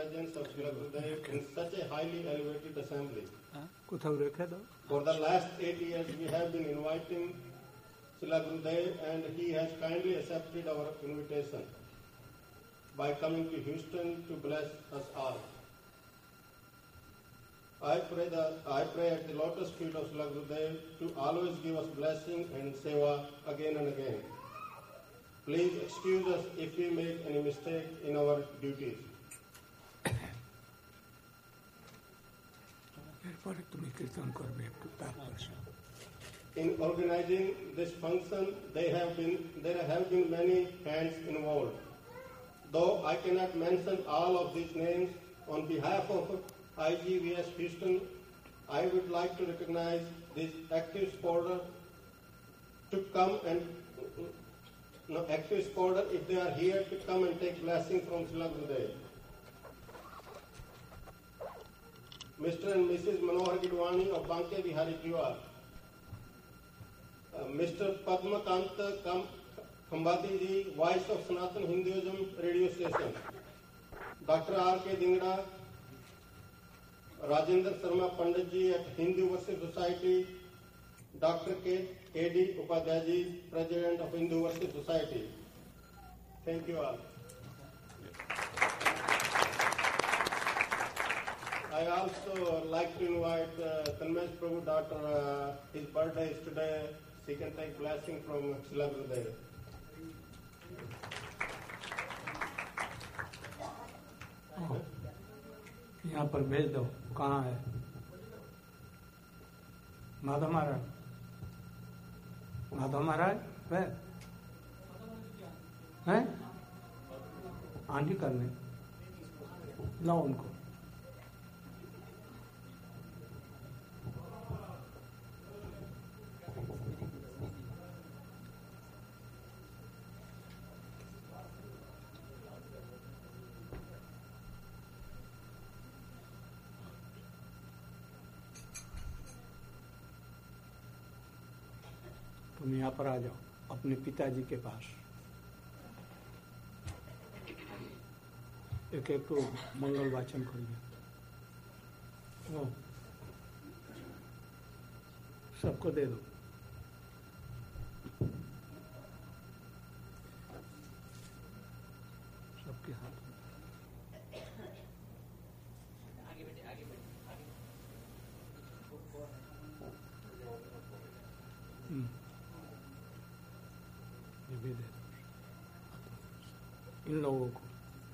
presence of Srila Gurudev in such a highly elevated assembly. For the last 8 years, we have been inviting Srila Gurudev, and he has kindly accepted our invitation by coming to Houston to bless us all. I pray at the lotus feet of Srila Gurudev to always give us blessing and seva again and again. Please excuse us if we make any mistake in our duties. In organizing this function, there have been many hands involved. Though I cannot mention all of these names, on behalf of IGVS Houston, I would like to recognize this active supporter to come and active supporter if they are here to come and take blessing from Srila Gurudev. Mr. and Mrs. Manohar Gidwani of Banke Bihari Jiwa, Mr. Padmakant Khambati ji, Voice of Sanatan Hinduism Radio Station, Dr. R.K. Dingda, Rajendra Sharma Pandit ji at Hindu Worship Society, Dr. K.D. Upadhyay ji, President of Hindu Worship Society. Thank you all. I also like to invite Tanmay Prabhu daughter. His birthday is today. She can take blessing from Srila Gurudev. यहाँ पर भेज दो. कहाँ है माधव महाराज? माधव महाराज है aunty करने लाओ उनको. तुम यहाँ पर आ जाओ अपने पिताजी के पास. एक एक तो मंगल वाचन करिए. सबको दे दो. सबके हाथ में. ये भी दे दो इन लोगों को.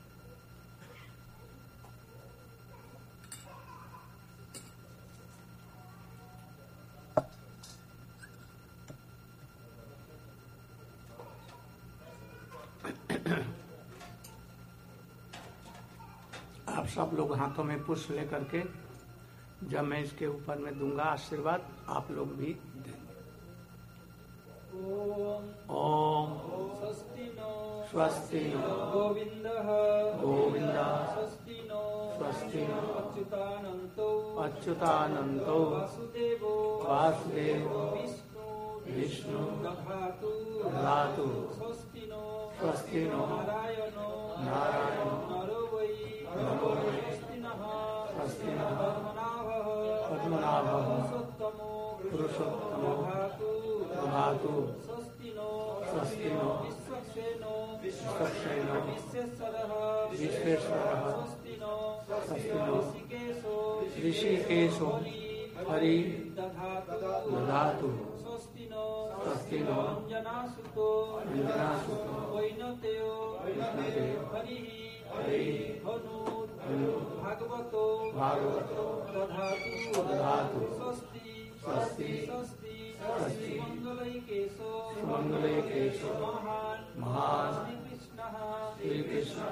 आप सब लोग हाथों में पुष्प लेकर के, जब मैं इसके ऊपर में दूंगा आशीर्वाद, आप लोग भी देंगे. ओम स्वस्ति गोविंद स्वस्ति अच्युतानंतो वासुदेव विष्णु दधातु स्वस्ति नो नारायण नमो स्वस्ति पद्मनाभः पुरुषोत्तमो दधातु स्वस्ति नो विश्वक्सेनो विश्वेश्वरः स्वस्ति नो ऋषिकेशो हरि दधातु स्वस्ति नो अंजनासुतो वैनतेयो हरि धनु भागवतो दधातु स्वस्ति मंगलैकेशो महान श्री कृष्ण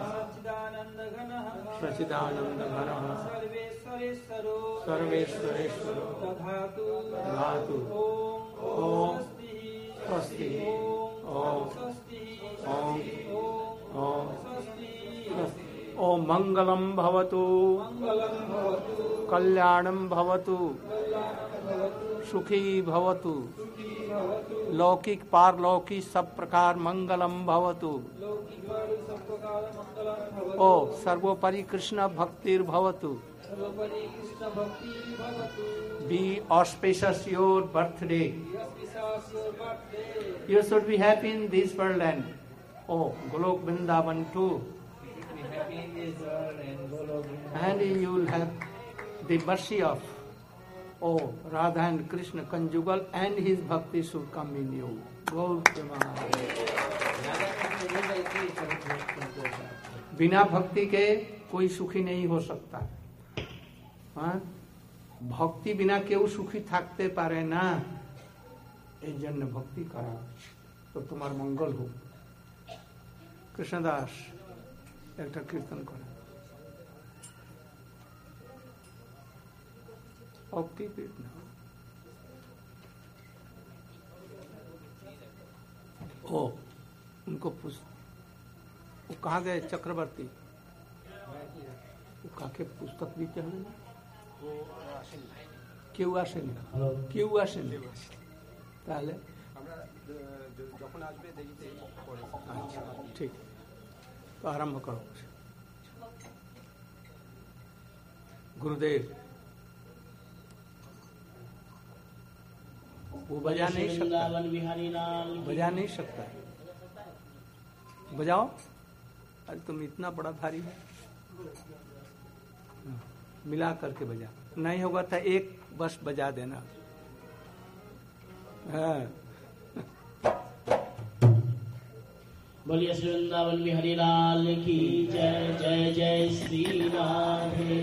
सच्चिदानंद घन सर्वेश्वरेश्वरो दधातु ओम स्वस्ति ओम ओम ओम स्वस्ति ओ मंगलम भवतु, कल्याणम भवतु, सुखी भवतु, लौकिक पारलौकिक सब प्रकार मंगलम भवतु। ओ सर्वोपरि कृष्ण भक्तिर भवतु। Be auspicious your birthday. You should be happy in this world and oh Golok Vrindavan too. And you will have the mercy of oh Radha and Krishna conjugal and his bhakti should come in you. Gaur बिना भक्ति के कोई सुखी नहीं हो सकता। हाँ? भक्ति बिना केउ सुखी থাকতে পারে না। এই জন্য ভক্তি করা তো তোমার মঙ্গল হোক। কৃষ্ণদাস একটা কীর্তন করে भक्ति पीठ ना ओ उनको पूछ वो कहाँ गए चक्रवर्ती वो काके पुस्तक भी चाहिए কেউ আসেনি কেউ আসেনি তাহলে যখন আসবে দেখিতে আচ্ছা ঠিক তো আরম্ভ করো गुरुदेव वो बजा नहीं सकता बजा नहीं सकता बजाओ अरे तुम इतना बड़ा भारी है मिला करके बजा नहीं होगा तो एक बस बजा देना हाँ। बोलिए श्री वृंदावन बिहारी लाल की जय जय जय श्री राधे।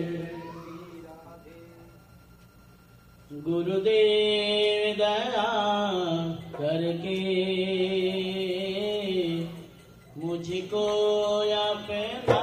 गुरुदेव दया करके मुझको अपना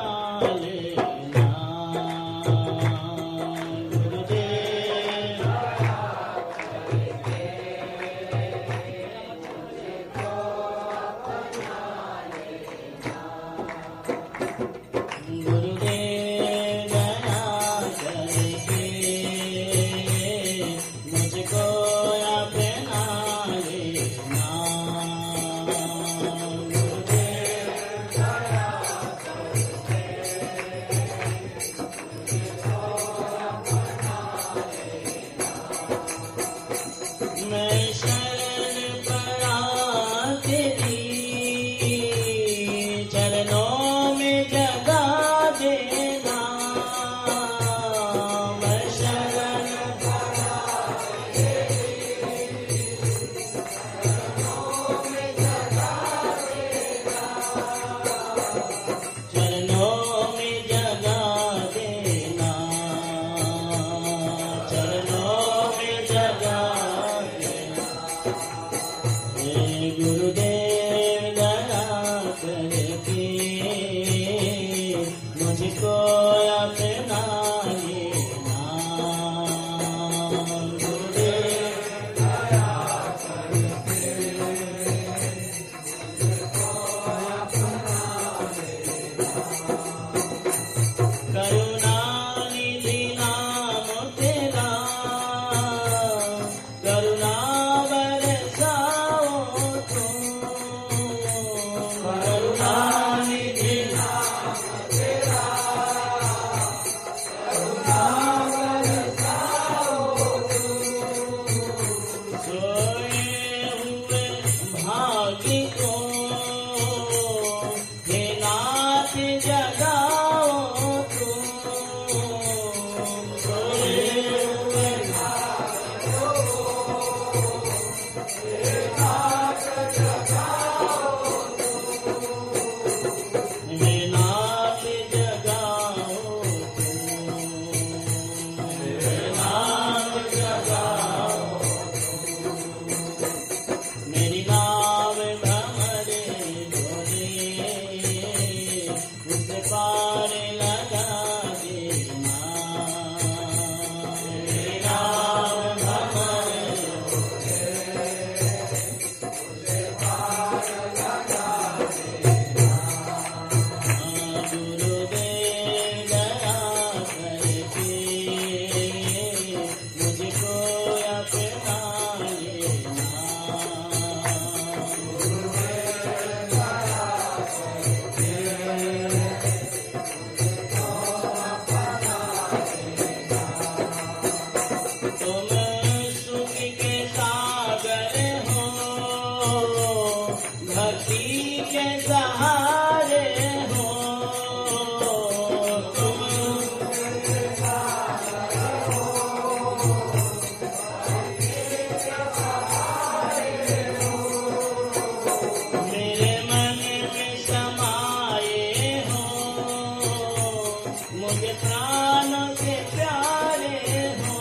मुझे प्राण से प्यारे हो,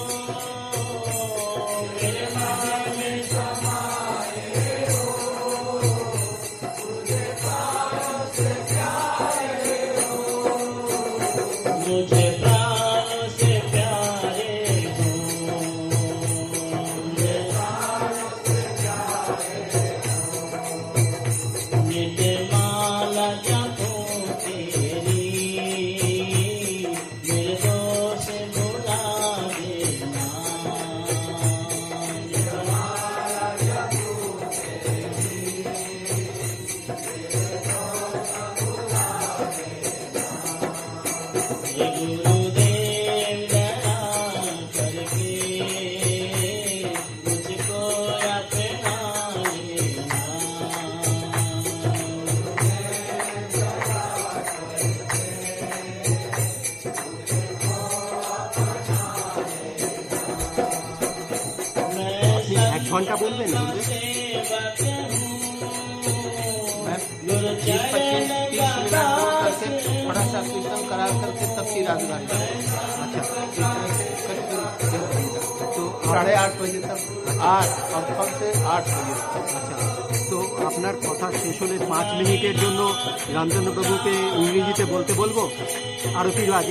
मेरे मन में समाए हो, मुझे प्राण से प्यारे हो, मुझे प्राण से प्यारे हो, मुझे प्राण से प्यारे हो, नित्य माला जपो तेरी, मेरे दोष भुला देना, नित्य माला जपो तेरी, मेरे दोष भुला देना। हे गुरुदेव दया करके मुझको अपना लेना, আপনি 1 ঘন্টা বলবেন গুরুদেব? सेवक हूँ, मैं गुरु 20-25-30 चरण मिनट का करके थोड़ा सा कीर्तन करा करके तब फिर राजगाड़ी। আচ্ছা, इस तरह से करीब 1 घंटा, तो 8:30 बजे तक, 8 अब कब से 8 बजे तक। আচ্ছা। তো আপনার কথা শেষ হলে 5 মিনিটের জন্য রামচন্দ্র বাবুকে ইংরেজিতে বলতে বলবো আরতির আগে,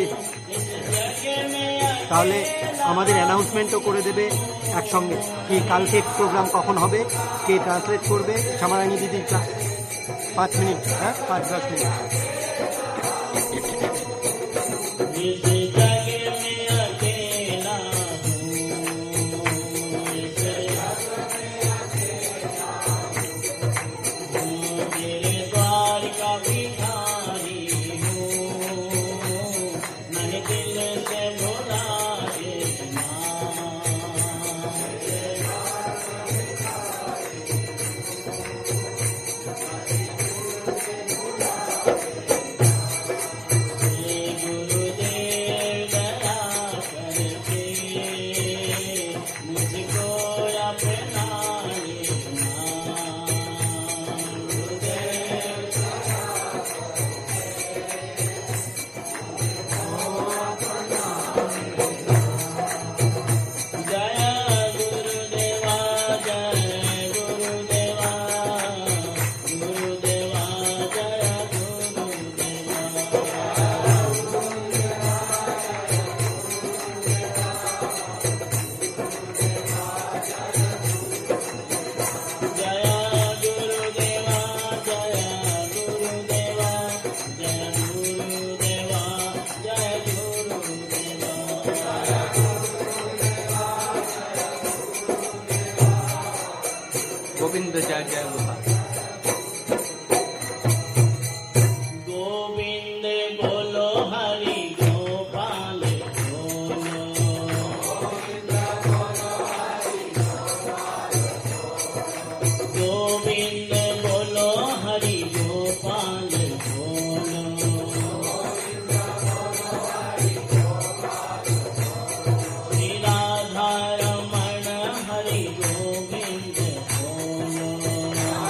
তাহলে আমাদের অ্যানাউন্সমেন্টও করে দেবে একসঙ্গে কি কালকে প্রোগ্রাম কখন হবে, কে ট্রান্সলেট করবে, শ্যামারানী দিদির 5 মিনিট, হ্যাঁ 5-10 মিনিট। इस जग में अकेला हूँ, इस जग में अकेला हूँ, तेरे द्वार का भिखारी हूँ, मैंने दिल से भुला देना, हे गुरुदेव दया करके मुझको अपना लेना, गुरुदेव जय गुरुदेवा, जय गुरुदेवा, गुरुदेवा जय गुरुदेवा। जय गुरुदेवा, जय गुरुदेवा, जय गुरुदेवा, जय गुरुदेवा। गोविंद जय जय गोपाल। गोविंद बोलो हरि गोपाल बोलो, गोविंद बोलो हरि गोपाल बोलो, श्री राधा रमण हरि गोविंद बोलो,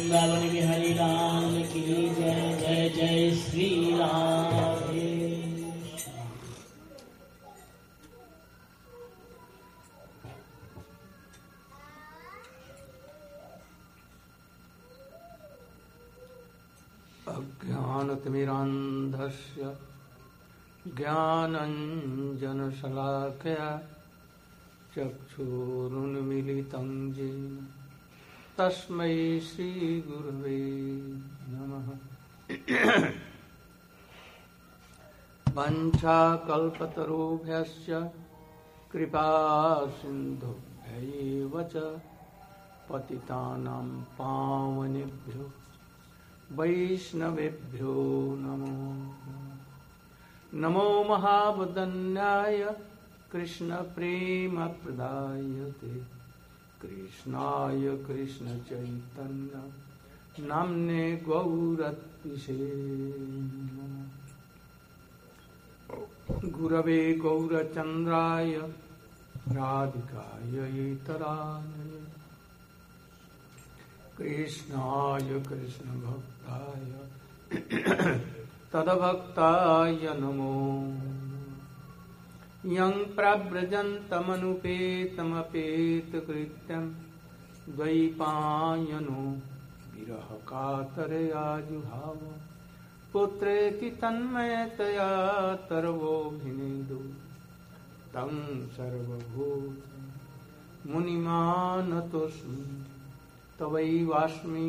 वृंदावन बिहारी लाल की जय। जय जय श्री राधे। अज्ञानतिमिरान्धस्य ज्ञानञ्जनशलाकया चक्षुरुन्मीलितं येन तस्मै श्रीगुरवे नमः। वञ्चाकल्पतरुभ्यश्च कृपासिन्धुभ्यैव च पतितानां पावनेभ्यो वैष्णवेभ्यो नमो नमो महावदन्याय कृष्णप्रेमप्रदायते कृष्णाय कृष्णचैतन्य नाम्ने गौरत्विषे गुरवे गौरचन्द्राय राधिकायै तरानये कृष्णाय कृष्णभक्ताय तद्भक्ताय नमो यं प्रव्रजन्तमनुपेतमपेतकृत्यं द्वैपायनो विरहकातरयाजुहाव पुत्रेति तन्मयतया तरवोऽभिनेदु तं सर्वभूत मुनिमानतोऽस्मि तवैवास्मि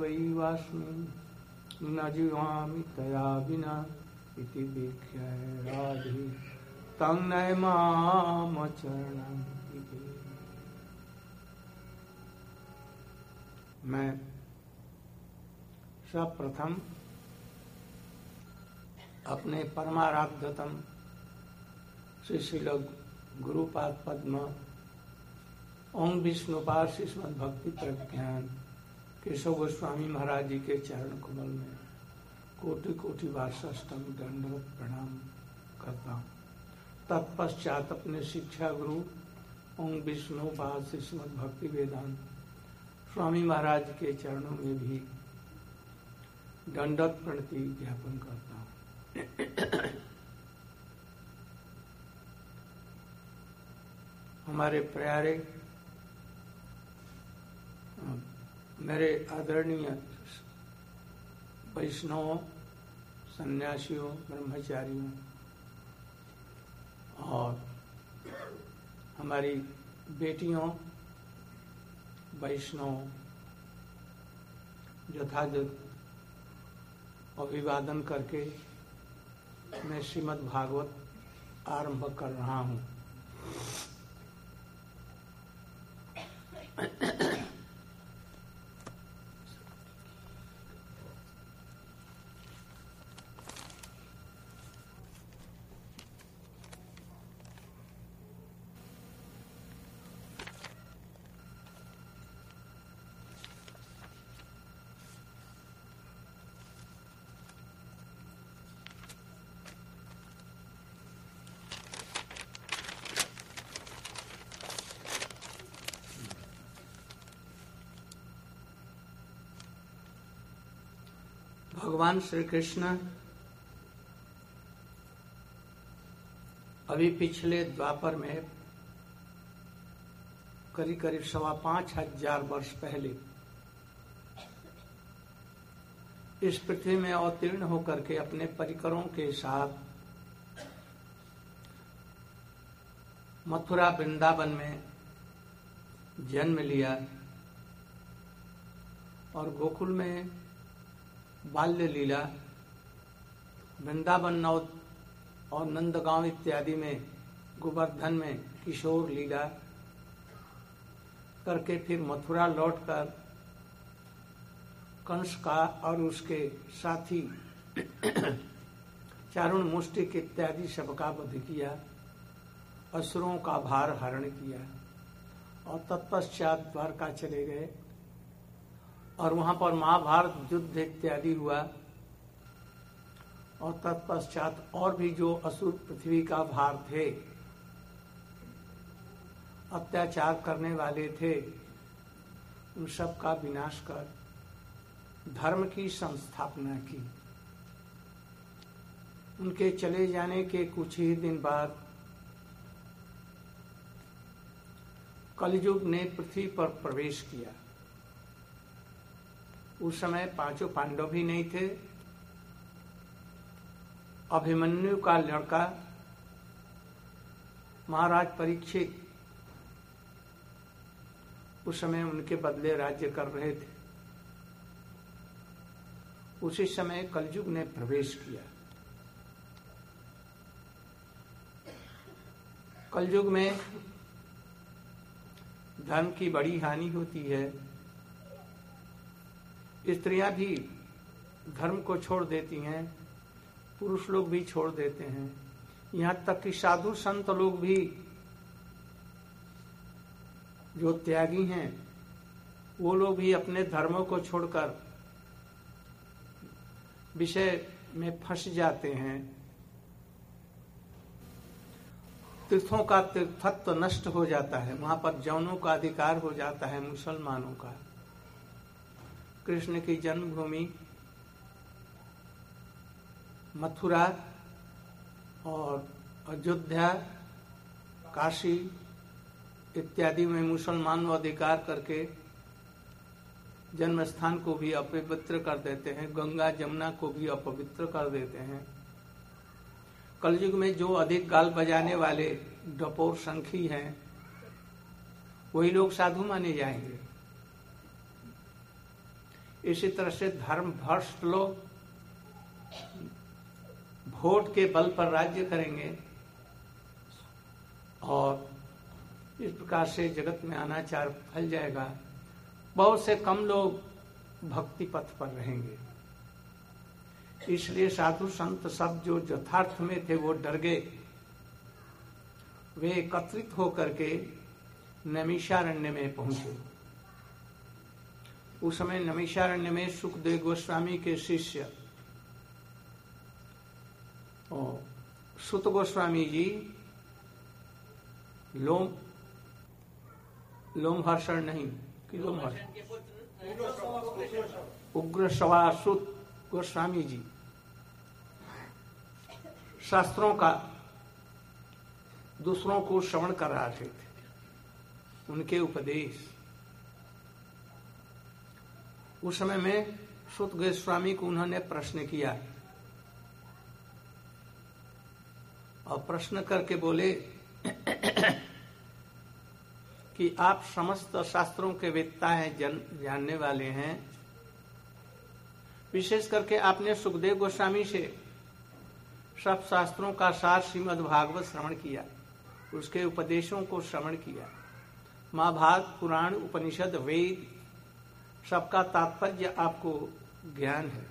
न जीवामि तया विना इति वीक्ष्य राधे तं नयमामचरणं। मैं सर्वप्रथम अपने परमाराध्यतम श्रील गुरुपाद पद्म ओम विष्णुपाद श्रीमद् भक्ति प्रज्ञान केशव गोस्वामी महाराज जी के चरण कमल में कोटि कोटि बार साष्टांग दंडवत प्रणाम करता हूँ। तत्पश्चात अपने शिक्षा गुरु ओम विष्णुपाद श्रीमद् भक्ति वेदांत स्वामी महाराज के चरणों में भी दंडवत प्रणति ज्ञापन करता हूँ। हमारे प्यारे मेरे आदरणीय वैष्णवों, सन्यासियों, ब्रह्मचारियों और हमारी बेटियों वैष्णव यथायथ अभिवादन करके मैं श्रीमद् भागवत आरंभ कर रहा हूँ। भगवान श्री कृष्ण अभी पिछले द्वापर में करीब करीब 5,500 वर्ष पहले इस पृथ्वी में अवतीर्ण होकर के अपने परिकरों के साथ मथुरा वृंदावन में जन्म लिया और गोकुल में बाल्य लीला, वृंदावन और नंदगांव इत्यादि में गोवर्धन में किशोर लीला करके फिर मथुरा लौटकर कंस का और उसके साथी चारुण मुष्टिक इत्यादि सबका वध किया, असुरों का भार हरण किया और तत्पश्चात द्वारका चले गए और वहां पर महाभारत युद्ध इत्यादि हुआ और तत्पश्चात और भी जो असुर पृथ्वी का भार थे, अत्याचार करने वाले थे, उन सब का विनाश कर धर्म की संस्थापना की। उनके चले जाने के कुछ ही दिन बाद कलयुग ने पृथ्वी पर प्रवेश किया। उस समय 5 पांडव भी नहीं थे। अभिमन्यु का लड़का महाराज परीक्षित उस समय उनके बदले राज्य कर रहे थे। उसी समय कलयुग ने प्रवेश किया। कलयुग में धर्म की बड़ी हानि होती है। स्त्रियां भी धर्म को छोड़ देती हैं, पुरुष लोग भी छोड़ देते हैं, यहाँ तक कि साधु संत लोग भी जो त्यागी हैं वो लोग भी अपने धर्मों को छोड़कर विषय में फंस जाते हैं। तीर्थों का तीर्थत्व नष्ट हो जाता है, वहां पर जौनों का अधिकार हो जाता है मुसलमानों का। कृष्ण की जन्मभूमि मथुरा और अयोध्या, काशी इत्यादि में मुसलमानों अधिकार करके जन्म स्थान को भी अपवित्र कर देते हैं, गंगा जमुना को भी अपवित्र कर देते हैं। कलयुग में जो अधिक गाल बजाने वाले डपोर शंखी हैं वही लोग साधु माने जाएंगे। इसी तरह से धर्म भ्रष्ट लोग वोट के बल पर राज्य करेंगे और इस प्रकार से जगत में अनाचार फैल जाएगा। बहुत से कम लोग भक्ति पथ पर रहेंगे। इसलिए साधु संत सब जो यथार्थ में थे वो डर गए। वे एकत्रित होकर के नैमिषारण्य में पहुंचे। उस समय नैमिषारण्य में सुखदेव गोस्वामी के शिष्य और सुत गोस्वामी जी लोमहर्षण नहीं कि उग्र सवा सुत गोस्वामी जी शास्त्रों का दूसरों को श्रवण कर रहे थे, उनके उपदेश। उस समय में सुत गोस्वामी को उन्होंने प्रश्न किया और प्रश्न करके बोले कि आप समस्त शास्त्रों के वेत्ता हैं, जानने वाले हैं। विशेष करके आपने सुखदेव गोस्वामी से सब शास्त्रों का सार श्रीमद् भागवत श्रवण किया, उसके उपदेशों को श्रवण किया। महाभारत, पुराण, उपनिषद, वेद सबका तात्पर्य आपको ज्ञान है।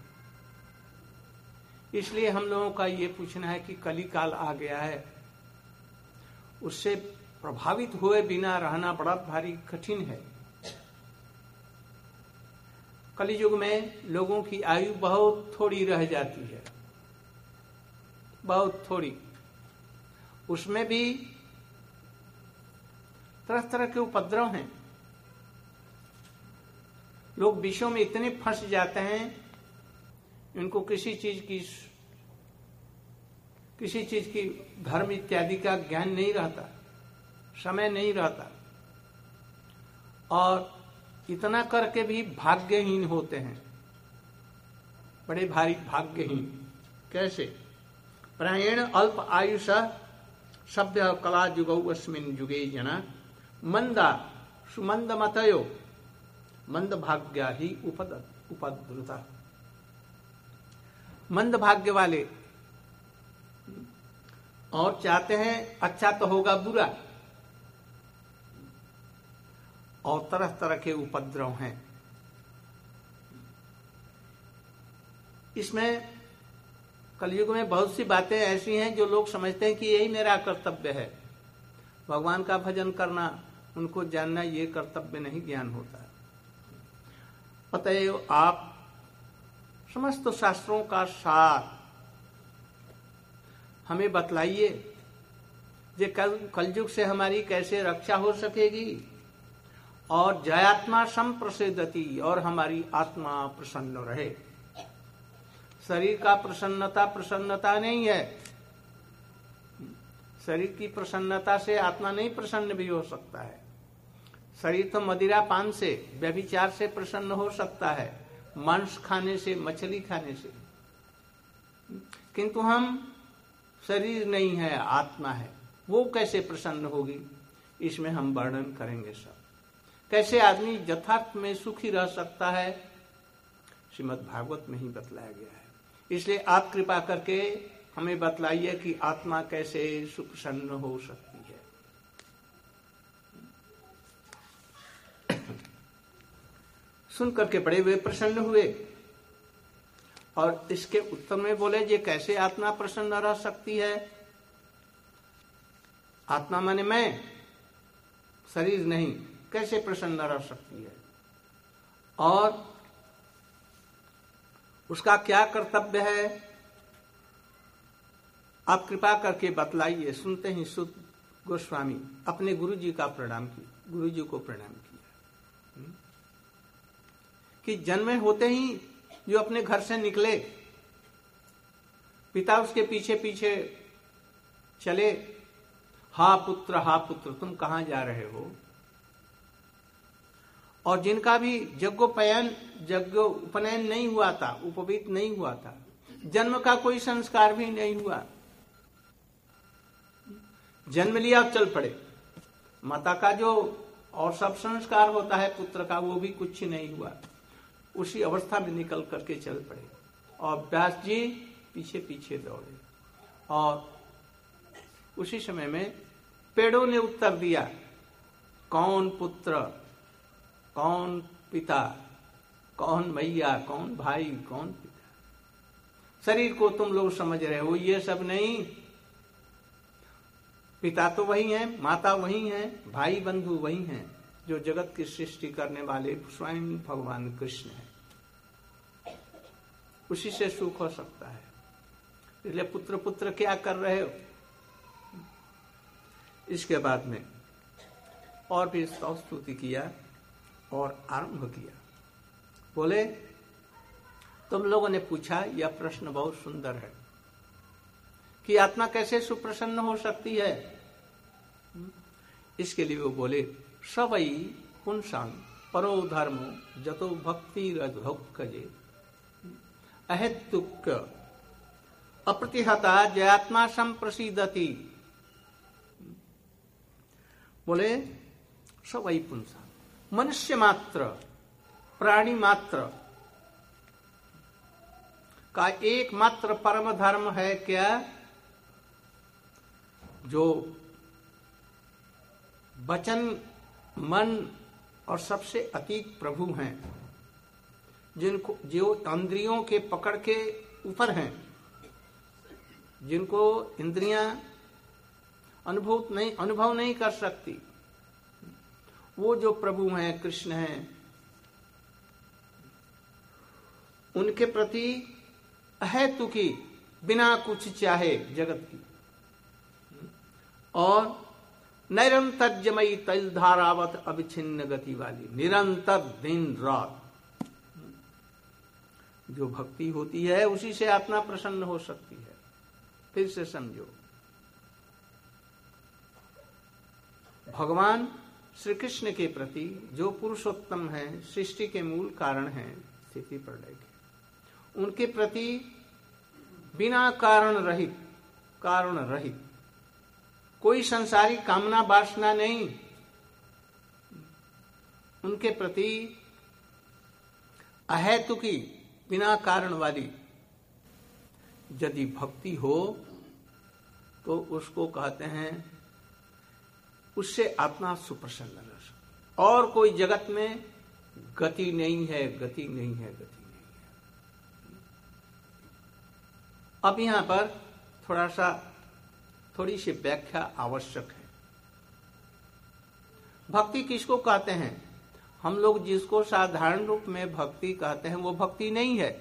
इसलिए हम लोगों का ये पूछना है कि कली काल आ गया है, उससे प्रभावित हुए बिना रहना बड़ा भारी कठिन है। कलियुग में लोगों की आयु बहुत थोड़ी रह जाती है, बहुत थोड़ी। उसमें भी तरह तरह के उपद्रव हैं। लोग विषयों में इतने फंस जाते हैं, इनको किसी चीज की धर्म इत्यादि का ज्ञान नहीं रहता, समय नहीं रहता, और इतना करके भी भाग्यहीन होते हैं, बड़े भारी भाग्यहीन। कैसे? प्रायेण अल्प आयुष सभ्य कला जुगौ अस्मिन् जुगे जना मंदा सुमंद मतयो मंद भाग्या ही उपद्रुता। मंद भाग्य वाले और चाहते हैं अच्छा तो होगा बुरा, और तरह तरह के उपद्रव हैं। इसमें कलयुग में बहुत सी बातें ऐसी हैं जो लोग समझते हैं कि यही मेरा कर्तव्य है। भगवान का भजन करना, उनको जानना, ये कर्तव्य नहीं, ज्ञान होता है। अतएव आप समस्त शास्त्रों का सार हमें बतलाइए, जे कलयुग से हमारी कैसे रक्षा हो सकेगी और जयात्मा संप्रसिद्धति, और हमारी आत्मा प्रसन्न रहे। शरीर का प्रसन्नता नहीं है। शरीर की प्रसन्नता से आत्मा नहीं प्रसन्न भी हो सकता है। शरीर तो मदिरा पान से, व्यभिचार से प्रसन्न हो सकता है, मांस खाने से, मछली खाने से, किंतु हम शरीर नहीं है, आत्मा है, वो कैसे प्रसन्न होगी? इसमें हम वर्णन करेंगे सब। कैसे आदमी यथार्थ में सुखी रह सकता है, श्रीमद् भागवत में ही बतलाया गया है। इसलिए आप कृपा करके हमें बतलाइए कि आत्मा कैसे सुप्रसन्न हो सकती है। सुन करके बड़े वे प्रसन्न हुए और इसके उत्तर में बोले, ये कैसे आत्मा प्रसन्न रह सकती है? आत्मा माने मैं, शरीर नहीं, कैसे प्रसन्न रह सकती है? और उसका क्या कर्तव्य है? आप कृपा करके बतलाइए। सुनते ही सुत गोस्वामी अपने गुरुजी का प्रणाम किया, गुरुजी को प्रणाम किया कि जन्म होते ही जो अपने घर से निकले, पिता उसके पीछे पीछे चले, हा पुत्र तुम कहां जा रहे हो? और जिनका भी उपनयन नहीं हुआ था, उपवीत नहीं हुआ था, जन्म का कोई संस्कार भी नहीं हुआ, जन्म लिया चल पड़े। माता का जो और सब संस्कार होता है पुत्र का, वो भी कुछ नहीं हुआ, उसी अवस्था में निकल करके चल पड़े। और व्यास जी पीछे पीछे दौड़े और उसी समय में पेड़ों ने उत्तर दिया, कौन पुत्र, कौन पिता, कौन मैया, कौन भाई, कौन पिता? शरीर को तुम लोग समझ रहे हो, ये सब नहीं। पिता तो वही है, माता वही है, भाई बंधु वही हैं, जो जगत की सृष्टि करने वाले स्वयं भगवान कृष्ण है। उसी से सुख हो सकता है। इसलिए पुत्र पुत्र क्या कर रहे हो? इसके बाद में और भी स्तुति किया और आरंभ किया। बोले, तुम लोगों ने पूछा, यह प्रश्न बहुत सुंदर है कि आत्मा कैसे सुप्रसन्न हो सकती है। इसके लिए वो बोले, सवई पुंसांग परो धर्मो जतो भक्ति रजभक्कजे अहेतुक अप्रतिहता जयात्मा संप्रसिद्धति। बोले, सवई पुंसांग, मनुष्य मात्र, प्राणी मात्र का एकमात्र परम धर्म है क्या? जो वचन, मन और सबसे अतीत प्रभु हैं, जिनको जो इंद्रियों के पकड़ के ऊपर हैं, जिनको इंद्रियां अनुभव नहीं कर सकती, वो जो प्रभु हैं, कृष्ण हैं, उनके प्रति अहेतुकी, बिना कुछ चाहे जगत की, और निरंतर जमई तल धारावत अविच्छिन्न गति वाली, निरंतर दिन रात जो भक्ति होती है, उसी से आत्मा प्रसन्न हो सकती है। फिर से समझो, भगवान श्री कृष्ण के प्रति जो पुरुषोत्तम है, सृष्टि के मूल कारण हैं, स्थिति प्रलय के, उनके प्रति बिना कारण रहित कोई संसारी कामना वासना नहीं, उनके प्रति अहेतुकी, बिना कारण वाली यदि भक्ति हो तो उसको कहते हैं, उससे आत्मा सुप्रसन्न रह सकती। और कोई जगत में गति नहीं है, गति नहीं है, गति नहीं है। अब यहां पर थोड़ी सी व्याख्या आवश्यक है। भक्ति किसको कहते हैं? हम लोग जिसको साधारण रूप में भक्ति कहते हैं, वो भक्ति नहीं है।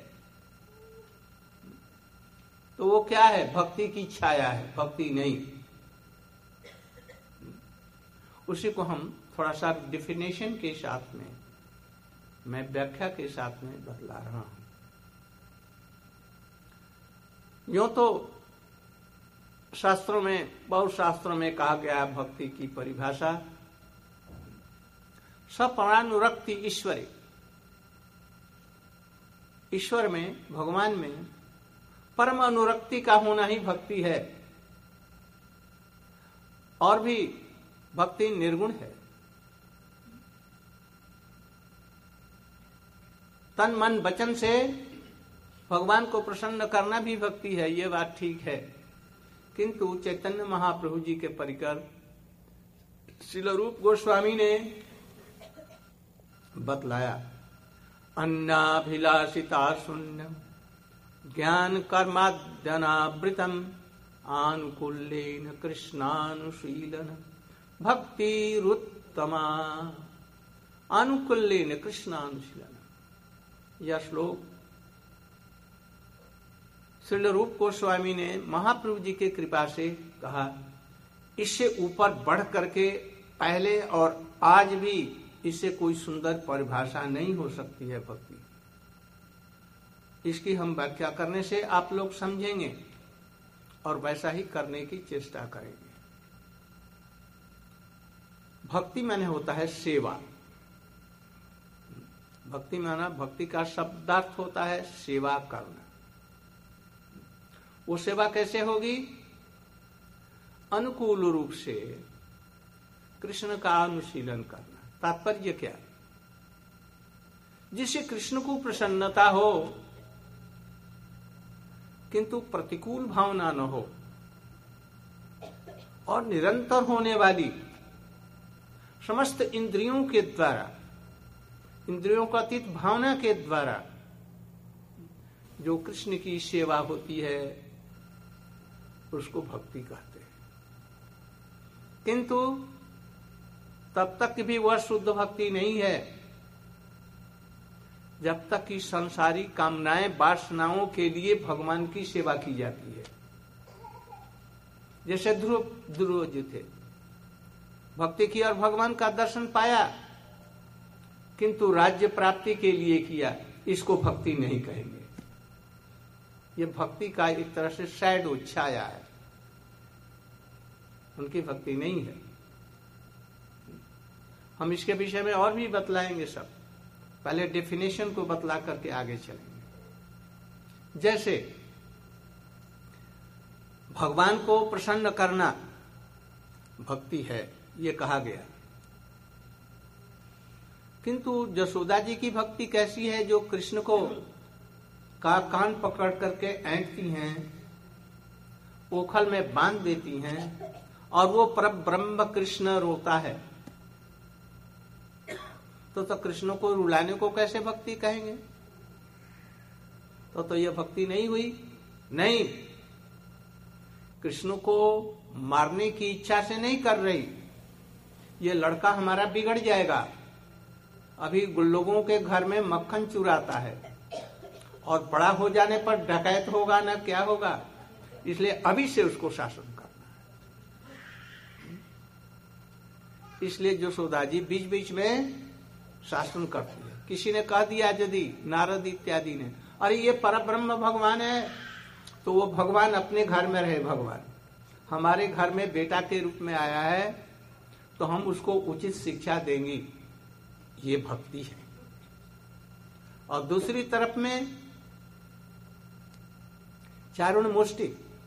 तो वो क्या है? भक्ति की छाया है, भक्ति नहीं। उसी को हम थोड़ा सा डिफिनेशन के साथ में, मैं व्याख्या के साथ में बतला रहा हूं। यूं तो शास्त्रों में, बहुत शास्त्रों में कहा गया भक्ति की परिभाषा सपरानुरक्ति ईश्वरी, ईश्वर में, भगवान में परम अनुरक्ति का होना ही भक्ति है। और भी भक्ति निर्गुण है, तन मन वचन से भगवान को प्रसन्न करना भी भक्ति है, ये बात ठीक है। किंतु चैतन्य महाप्रभु जी के परिकर श्रील रूप गोस्वामी ने बतलाया, अन्नाभिलाषिता शून्यम ज्ञान कर्माद्यनावृतम आनुकूल्येन कृष्णानुशीलन भक्तिरुत्तमा। आनुकूल्येन कृष्णानुशीलन, यह श्लोक श्रील रूप गोस्वामी ने महाप्रभु जी के कृपा से कहा। इससे ऊपर बढ़ करके पहले और आज भी इससे कोई सुंदर परिभाषा नहीं हो सकती है भक्ति। इसकी हम व्याख्या करने से आप लोग समझेंगे और वैसा ही करने की चेष्टा करेंगे। भक्ति माने होता है सेवा। भक्ति माना, भक्ति का शब्दार्थ होता है सेवा करना। वो सेवा कैसे होगी? अनुकूल रूप से कृष्ण का अनुशीलन करना। तात्पर्य क्या? जिससे कृष्ण को प्रसन्नता हो किंतु प्रतिकूल भावना न हो, और निरंतर होने वाली समस्त इंद्रियों के द्वारा, इंद्रियों का अतीत भावना के द्वारा जो कृष्ण की सेवा होती है उसको भक्ति कहते हैं। किंतु तब तक भी वह शुद्ध भक्ति नहीं है जब तक कि संसारी कामनाएं, वासनाओं के लिए भगवान की सेवा की जाती है। जैसे ध्रुव जी थे, भक्ति की और भगवान का दर्शन पाया किंतु राज्य प्राप्ति के लिए किया, इसको भक्ति नहीं कहेंगे। ये भक्ति का एक तरह से शैडो, छाया है, उनकी भक्ति नहीं है। हम इसके विषय में और भी बतलाएंगे सब, पहले डेफिनेशन को बतला करके आगे चलेंगे। जैसे भगवान को प्रसन्न करना भक्ति है, ये कहा गया। किंतु जसोदा जी की भक्ति कैसी है, जो कृष्ण को का कान पकड़ करके ऐंठती हैं, ओखल में बांध देती हैं और वो परब्रह्म कृष्ण रोता है, तो कृष्ण को रुलाने को कैसे भक्ति कहेंगे? तो यह भक्ति नहीं हुई। नहीं, कृष्ण को मारने की इच्छा से नहीं कर रही, ये लड़का हमारा बिगड़ जाएगा, अभी लोगों के घर में मक्खन चुराता है और बड़ा हो जाने पर डकैत होगा ना क्या होगा, इसलिए अभी से उसको शासन करना है। इसलिए यशोदा जी बीच बीच में शासन करती है। किसी ने कह दिया यदि, नारद इत्यादि ने, अरे ये परब्रह्म भगवान है, तो वो भगवान अपने घर में रहे। भगवान हमारे घर में बेटा के रूप में आया है तो हम उसको उचित शिक्षा देंगे, ये भक्ति है। और दूसरी तरफ में चारुण मुष्टि,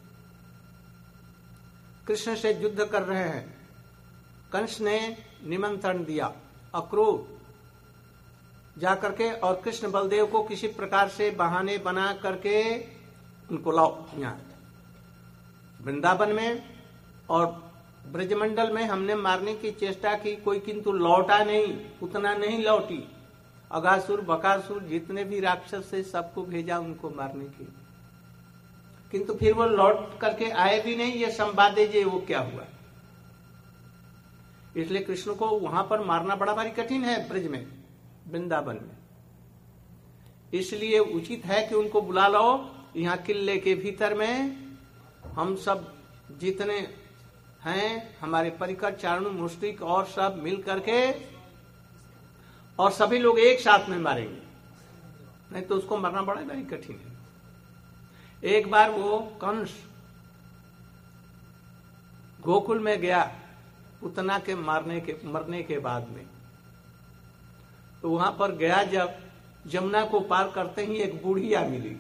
कृष्ण से युद्ध कर रहे हैं, कंस ने निमंत्रण दिया, अक्रूर जाकर के, और कृष्ण बलदेव को किसी प्रकार से बहाने बना करके उनको लाओ यहाँ वृंदावन में, और ब्रजमंडल में हमने मारने की चेष्टा की, कोई किंतु लौटा नहीं, उतना नहीं लौटी। अगासुर बकासुर जितने भी राक्षस थे सबको भेजा उनको मारने की, किंतु फिर वो लौट करके आए भी नहीं। ये संवाद दीजिए वो क्या हुआ। इसलिए कृष्ण को वहां पर मारना बड़ा भारी कठिन है ब्रज में, वृंदावन में। इसलिए उचित है कि उनको बुला लो यहाँ किले के भीतर में। हम सब जितने हैं हमारे परिकर चारणु मुष्टिक और सब मिल करके, और सभी लोग एक साथ में मारेंगे, नहीं तो उसको मरना बड़ा भारी कठिन है। एक बार वो कंस गोकुल में गया पूतना के मरने के बाद में, तो वहां पर गया, जब जमुना को पार करते ही एक बुढ़िया मिली।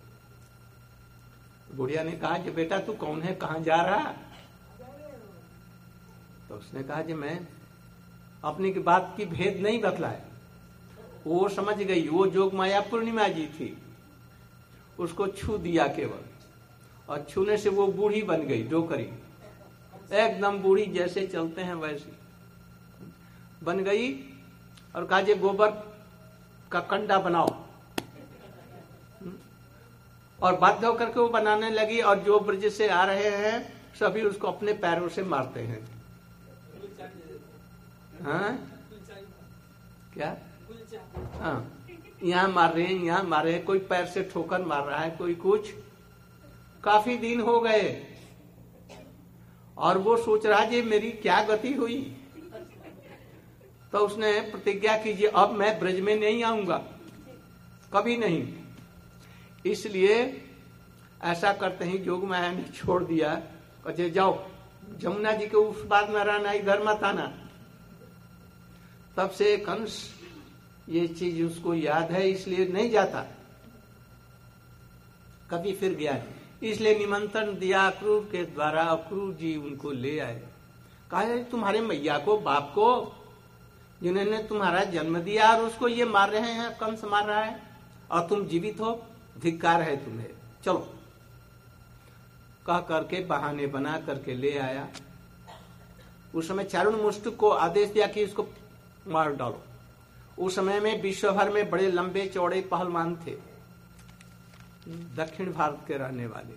बुढ़िया ने कहा कि बेटा तू कौन है, कहां जा रहा? तो उसने कहा कि मैं अपनी की बात की भेद नहीं बतलाया। वो समझ गई, वो जोग माया पूर्णिमा जी थी, उसको छू दिया केवल, और छूने से वो बूढ़ी बन गई, डोकरी, एकदम बूढ़ी, जैसे चलते हैं वैसी बन गई। और कहा जे गोबर का कंडा बनाओ, और बाध्य होकर के वो बनाने लगी, और जो ब्रज से आ रहे हैं सभी उसको अपने पैरों से मारते हैं। हाँ क्या? हाँ, यहाँ मार रहे हैं, यहाँ मार रहे हैं, कोई पैर से ठोकर मार रहा है, कोई कुछ। काफी दिन हो गए और वो सोच रहा जी मेरी क्या गति हुई। तो उसने प्रतिज्ञा कीजिए अब मैं ब्रज में नहीं आऊंगा, कभी नहीं। इसलिए ऐसा करते ही जोग माया ने छोड़ दिया, कहते जाओ जमुना जी के उस बार में रहना, इधर मत आना। तब से कंस ये चीज उसको याद है, इसलिए नहीं जाता, कभी फिर गया नहीं। इसलिए निमंत्रण दिया अक्रूर के द्वारा, अक्रूर जी उनको ले आए। कहा तुम्हारे मैया को, बाप को, जिन्होंने तुम्हारा जन्म दिया, और उसको ये मार रहे हैं, कंस मार रहा है, और तुम जीवित हो, धिक्कार है तुम्हें, चलो। कह करके बहाने बना करके ले आया। उस समय चारुण मुष्टिक को आदेश दिया कि इसको मार डालो। उस समय में विश्व भर में बड़े लंबे चौड़े पहलवान थे, दक्षिण भारत के रहने वाले।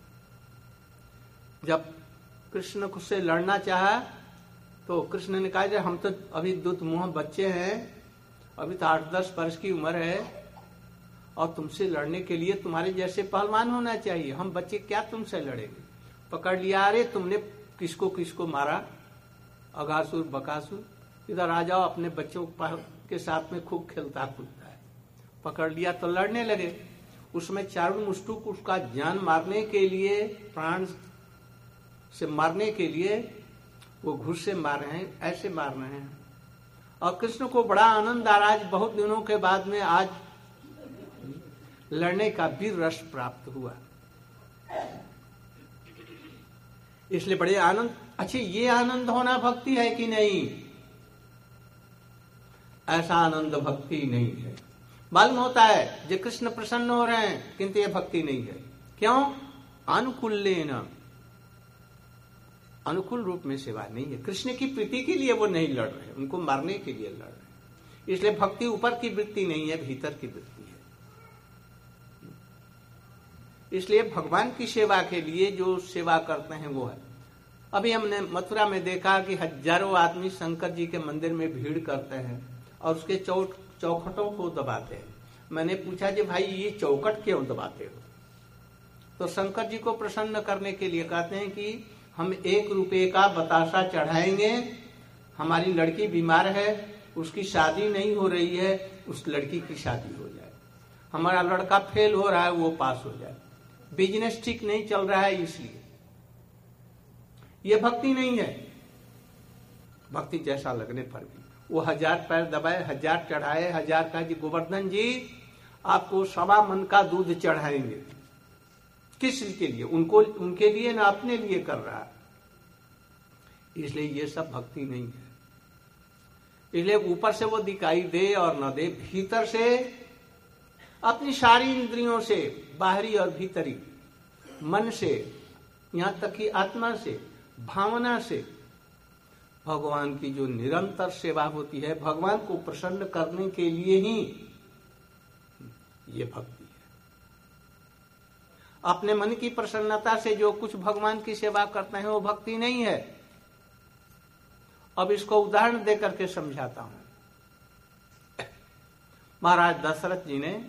जब कृष्ण से लड़ना चाहा तो कृष्ण ने कहा हम तो अभी दूत मुंह बच्चे हैं, अभी तो 8-10 वर्ष की उम्र है, और तुमसे लड़ने के लिए तुम्हारे जैसे पहलवान होना चाहिए, हम बच्चे क्या तुमसे लड़ेंगे। पकड़ लिया, अरे तुमने किसको किसको मारा, अघासुर बकासुर, इधर आ जाओ, अपने बच्चों के साथ में खूब खेलता कूदता है। पकड़ लिया तो लड़ने लगे। उसमें चारुण मुष्टिक उसका जान मारने के लिए, प्राण से मारने के लिए वो घुस से मार रहे हैं, ऐसे मार रहे हैं। और कृष्ण को बड़ा आनंद आ रहा है, बहुत दिनों के बाद में आज लड़ने का वीर रस प्राप्त हुआ, इसलिए बड़े आनंद। अच्छा, ये आनंद होना भक्ति है कि नहीं? ऐसा आनंद भक्ति नहीं है। मालूम होता है जो कृष्ण प्रसन्न हो रहे हैं, किंतु ये भक्ति नहीं है। क्यों? अनुकूल्येन, अनुकूल रूप में सेवा नहीं है। कृष्ण की प्रीति के लिए वो नहीं लड़ रहे, उनको मारने के लिए लड़ रहे। इसलिए भक्ति ऊपर की वृत्ति नहीं है, भीतर की वृत्ति है। इसलिए भगवान की सेवा के लिए जो सेवा करते हैं वो है। अभी हमने मथुरा में देखा कि हजारों आदमी शंकर जी के मंदिर में भीड़ करते हैं और उसके चौखटों को दबाते हैं। मैंने पूछा कि भाई ये चौखट क्यों दबाते हो? तो शंकर जी को प्रसन्न करने के लिए कहते हैं कि हम 1 रुपये का बतासा चढ़ाएंगे, हमारी लड़की बीमार है, उसकी शादी नहीं हो रही है, उस लड़की की शादी हो जाए, हमारा लड़का फेल हो रहा है वो पास हो जाए, बिजनेस ठीक नहीं चल रहा है, इसलिए ये भक्ति नहीं है। भक्ति जैसा लगने पर भी वो 1000 पैर दबाए, 1000 चढ़ाए, 1000 का जी गोवर्धन जी आपको 1.25 मन का दूध चढ़ाएंगे। किस के लिए? उनको, उनके लिए ना अपने लिए कर रहा है। इसलिए ये सब भक्ति नहीं है। इसलिए ऊपर से वो दिखाई दे और न दे, भीतर से अपनी सारी इंद्रियों से, बाहरी और भीतरी, मन से, यहां तक कि आत्मा से, भावना से भगवान की जो निरंतर सेवा होती है, भगवान को प्रसन्न करने के लिए ही ये भक्ति है। अपने मन की प्रसन्नता से जो कुछ भगवान की सेवा करते हैं वो भक्ति नहीं है। अब इसको उदाहरण देकर के समझाता हूं। महाराज दशरथ जी ने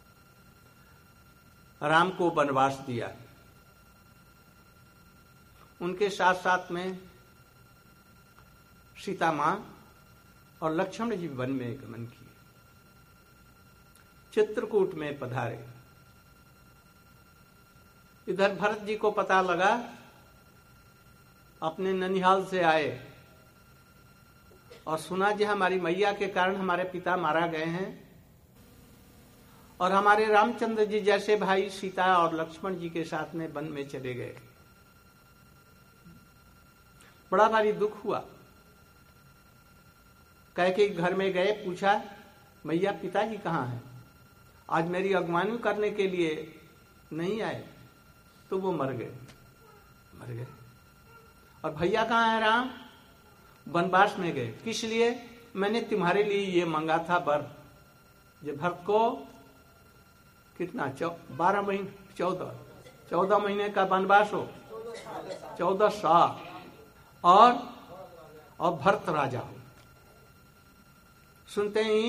राम को वनवास दिया। उनके साथ साथ में सीता मां और लक्ष्मण जी वन में गमन किए, चित्रकूट में पधारे। इधर भरत जी को पता लगा, अपने ननिहाल से आए और सुना जी हमारी मैया के कारण हमारे पिता मारा गए हैं और हमारे रामचंद्र जी जैसे भाई सीता और लक्ष्मण जी के साथ में वन में चले गए। बड़ा भारी दुख हुआ। कह के घर में गए, पूछा मैया पिताजी कहाँ हैं? आज मेरी अगवानी करने के लिए नहीं आए। तो वो मर गए। और भैया कहाँ है राम? वनवास में गए। किस लिए? मैंने तुम्हारे लिए ये मांगा था वर। ये भरत को कितना 12 महीने 14 महीने का वनवास हो, 14 साल, और भरत राजा हो। सुनते ही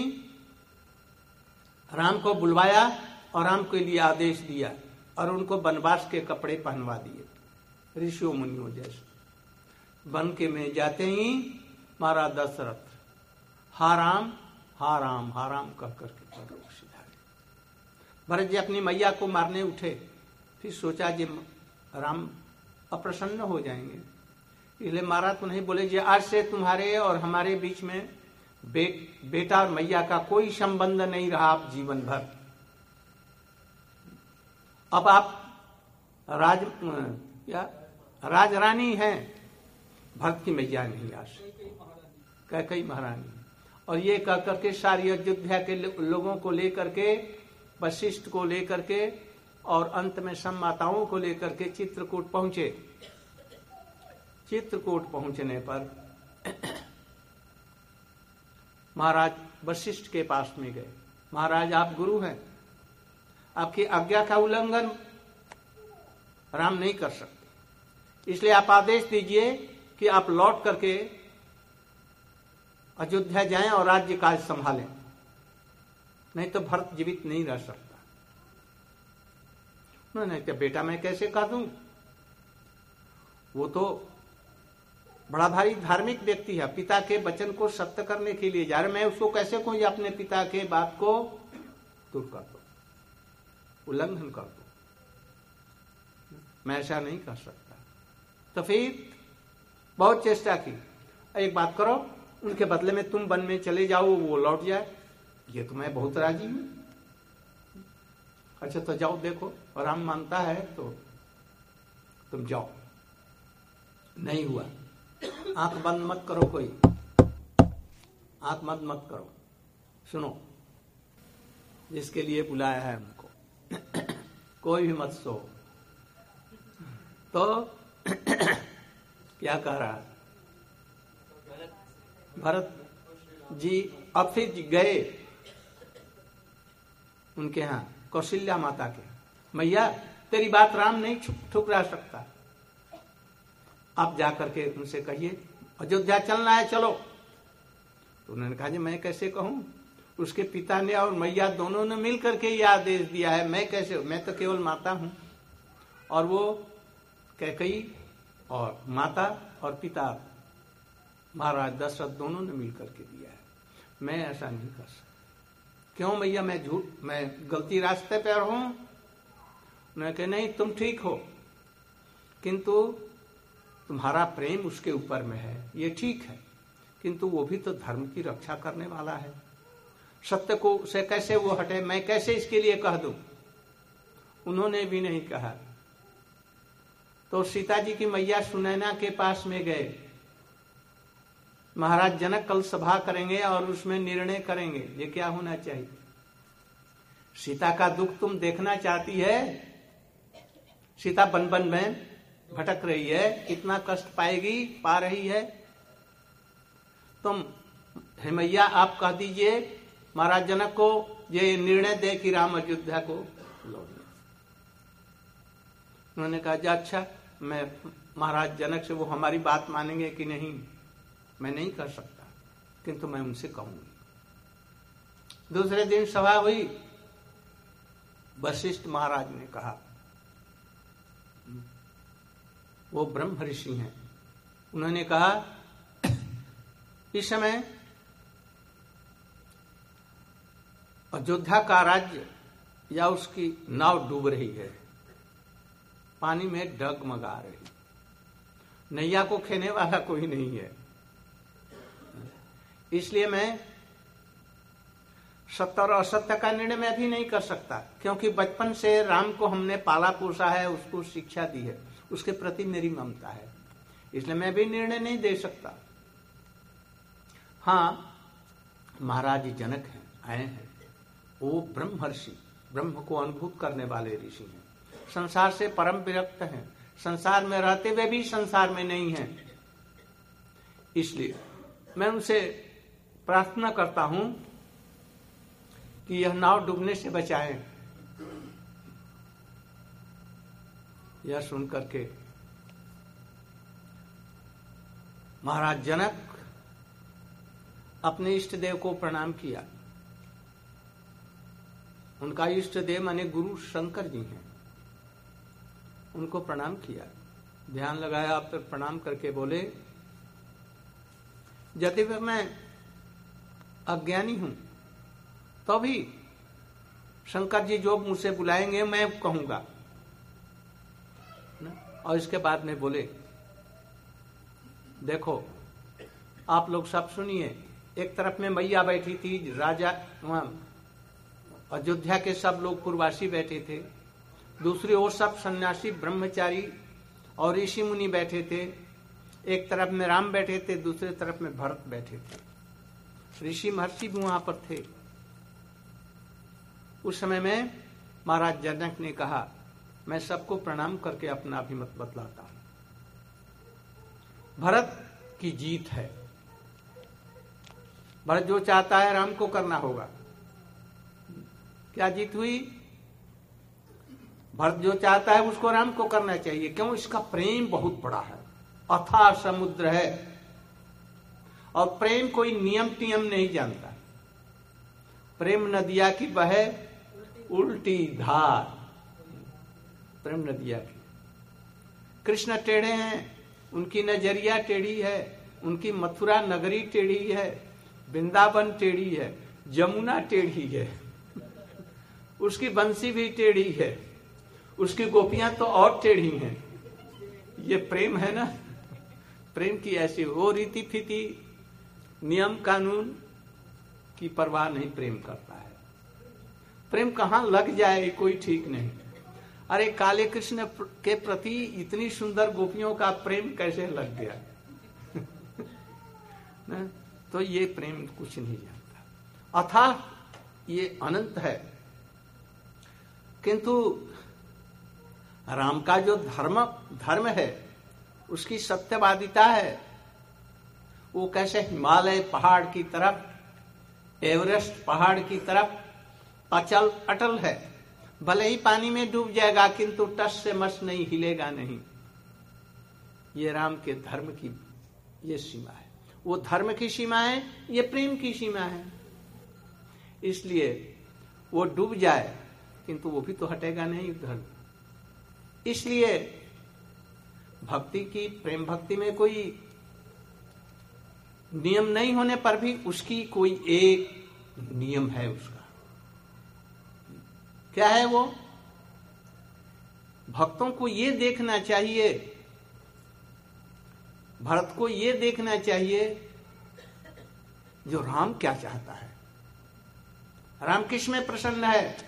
राम को बुलवाया और राम के लिए आदेश दिया और उनको वनवास के कपड़े पहनवा दिए ऋषियों मुनियों जैसे। वन के में जाते ही मारा दशरथ, हा राम हा राम हा राम कह करके परलोक सिधारे। भरत जी अपनी मैया को मारने उठे, फिर सोचा जी राम अप्रसन्न हो जाएंगे, इसलिए मारा तो नहीं। बोले जी आज से तुम्हारे और हमारे बीच में बेटा और मैया का कोई संबंध नहीं रहा आप जीवन भर। अब आप राजरानी हैं, भरत की मैया नहीं आज, कैकेयी महारानी। और ये कह करके सारी अयोध्या के लोगों को लेकर के, वशिष्ठ को लेकर के और अंत में सब माताओं को लेकर के चित्रकूट पहुंचे। चित्रकूट पहुंचने पर महाराज वशिष्ठ के पास में गए। महाराज आप गुरु हैं, आपकी आज्ञा का उल्लंघन राम नहीं कर सकते, इसलिए आप आदेश दीजिए कि आप लौट करके अयोध्या जाएं और राज्य काज संभालें, नहीं तो भरत जीवित नहीं रह सकता। उन्होंने कहा बेटा मैं कैसे कह दूं, वो तो बड़ा भारी धार्मिक व्यक्ति है, पिता के वचन को सत्य करने के लिए जा रहे, मैं उसको कैसे कहूं अपने पिता के बात को दूर कर दो, उल्लंघन कर दो, मैं ऐसा नहीं कर सकता। तो फिर बहुत चेष्टा की, एक बात करो उनके बदले में तुम वन में चले जाओ, वो लौट जाए, ये तो मैं बहुत राजी हूं। अच्छा तो जाओ देखो, और राम मानता है तो तुम जाओ। नहीं हुआ, आंख बंद मत करो, कोई आंख बंद मत करो, सुनो जिसके लिए बुलाया है हमको कोई भी मत सो। तो क्या कह रहा भरत जी? अब फिर गए उनके यहां कौशल्या माता के, मैया तेरी बात राम नहीं ठुकरा सकता, आप जाकर के उनसे कहिए अयोध्या चलना है, चलो। तो उन्होंने कहा जी मैं कैसे कहूं, उसके पिता ने और मैया दोनों ने मिल करके यह आदेश दिया है, मैं कैसे, मैं तो केवल माता हूं, और वो कैकेयी और माता और पिता महाराज दशरथ दोनों ने मिल करके दिया है, मैं ऐसा नहीं कर सकता। क्यों मैया, मैं गलती रास्ते पर हूं? उन्होंने कहा नहीं तुम ठीक हो, किंतु तुम्हारा प्रेम उसके ऊपर में है, ये ठीक है, किंतु वो भी तो धर्म की रक्षा करने वाला है, सत्य को से कैसे वो हटे, मैं कैसे इसके लिए कह दूं? उन्होंने भी नहीं कहा। तो सीता जी की मैया सुनैना के पास में गए, महाराज जनक कल सभा करेंगे और उसमें निर्णय करेंगे ये क्या होना चाहिए। सीता का दुख तुम देखना चाहती है, सीता बन बन में भटक रही है, कितना कष्ट पाएगी, पा रही है, तुम हे मैया आप कह दीजिए महाराज जनक को ये निर्णय दे कि राम अयोध्या को लौट जाए। उन्होंने कहा अच्छा मैं महाराज जनक से वो हमारी बात मानेंगे कि नहीं मैं नहीं कर सकता, किंतु मैं उनसे कहूंगी। दूसरे दिन सभा हुई, वशिष्ठ महाराज ने कहा वो ब्रह्म ऋषि हैं। उन्होंने कहा इस समय अयोध्या का राज्य या उसकी नाव डूब रही है, पानी में डगमगा रही, नैया को खेने वाला कोई नहीं है। इसलिए मैं सत्य और असत्य का निर्णय मैं भी नहीं कर सकता, क्योंकि बचपन से राम को हमने पाला पोसा है, उसको शिक्षा दी है, उसके प्रति मेरी ममता है, इसलिए मैं भी निर्णय नहीं दे सकता। हाँ, महाराज जनक हैं, आए हैं, वो ब्रह्मर्षि, ब्रह्म को अनुभूत करने वाले ऋषि हैं, संसार से परम विरक्त हैं, संसार में रहते हुए भी संसार में नहीं हैं। इसलिए मैं उनसे प्रार्थना करता हूं कि यह नाव डूबने से बचाएं। यह सुनकर के महाराज जनक अपने इष्ट देव को प्रणाम किया। उनका इष्ट देव माने गुरु शंकर जी हैं, उनको प्रणाम किया, ध्यान लगाया, फिर प्रणाम करके बोले यदि मैं अज्ञानी हूं तो भी शंकर जी जो मुझसे बुलाएंगे मैं कहूंगा। और इसके बाद में बोले देखो आप लोग सब सुनिए, एक तरफ में मैया बैठी थी, राजा वहां अयोध्या के सब लोग पूर्ववासी बैठे थे, दूसरी ओर सब सन्यासी ब्रह्मचारी और ऋषि मुनि बैठे थे, एक तरफ में राम बैठे थे, दूसरे तरफ में भरत बैठे थे, ऋषि महर्षि भी वहां पर थे। उस समय में महाराज जनक ने कहा मैं सबको प्रणाम करके अपना अभिमत बतलाता हूं। भरत की जीत है, भरत जो चाहता है राम को करना होगा। क्या जीत हुई? भरत जो चाहता है उसको राम को करना चाहिए। क्यों? इसका प्रेम बहुत बड़ा है, अथाह समुद्र है, और प्रेम कोई नियम टियम नहीं जानता। प्रेम नदिया की बहे उल्टी धार, प्रेम नदिया की। कृष्ण टेढ़े हैं, उनकी नजरिया टेढ़ी है, उनकी मथुरा नगरी टेढ़ी है, वृंदावन टेढ़ी है, जमुना टेढ़ी है, उसकी बंसी भी टेढ़ी है, उसकी गोपियां तो और टेढ़ी हैं। ये प्रेम है ना, प्रेम की ऐसी वो रीति फीति नियम कानून की परवाह नहीं प्रेम करता है। प्रेम कहां लग जाए कोई ठीक नहीं। अरे काले कृष्ण के प्रति इतनी सुंदर गोपियों का प्रेम कैसे लग गया ना? तो ये प्रेम कुछ नहीं जानता, अथाह ये अनंत है। किंतु राम का जो धर्म है, उसकी सत्यवादिता है, वो कैसे हिमालय पहाड़ की तरफ, एवरेस्ट पहाड़ की तरफ अचल अटल है। भले ही पानी में डूब जाएगा किंतु टस से मस नहीं, हिलेगा नहीं। ये राम के धर्म की ये सीमा है। वो धर्म की सीमा है, ये प्रेम की सीमा है। इसलिए वो डूब जाए किंतु वो भी तो हटेगा नहीं धर्म। इसलिए भक्ति की, प्रेम भक्ति में कोई नियम नहीं होने पर भी उसकी कोई एक नियम है। उसका क्या है? वो भक्तों को ये देखना चाहिए, भरत को ये देखना चाहिए जो राम क्या चाहता है, राम किस में प्रसन्न है।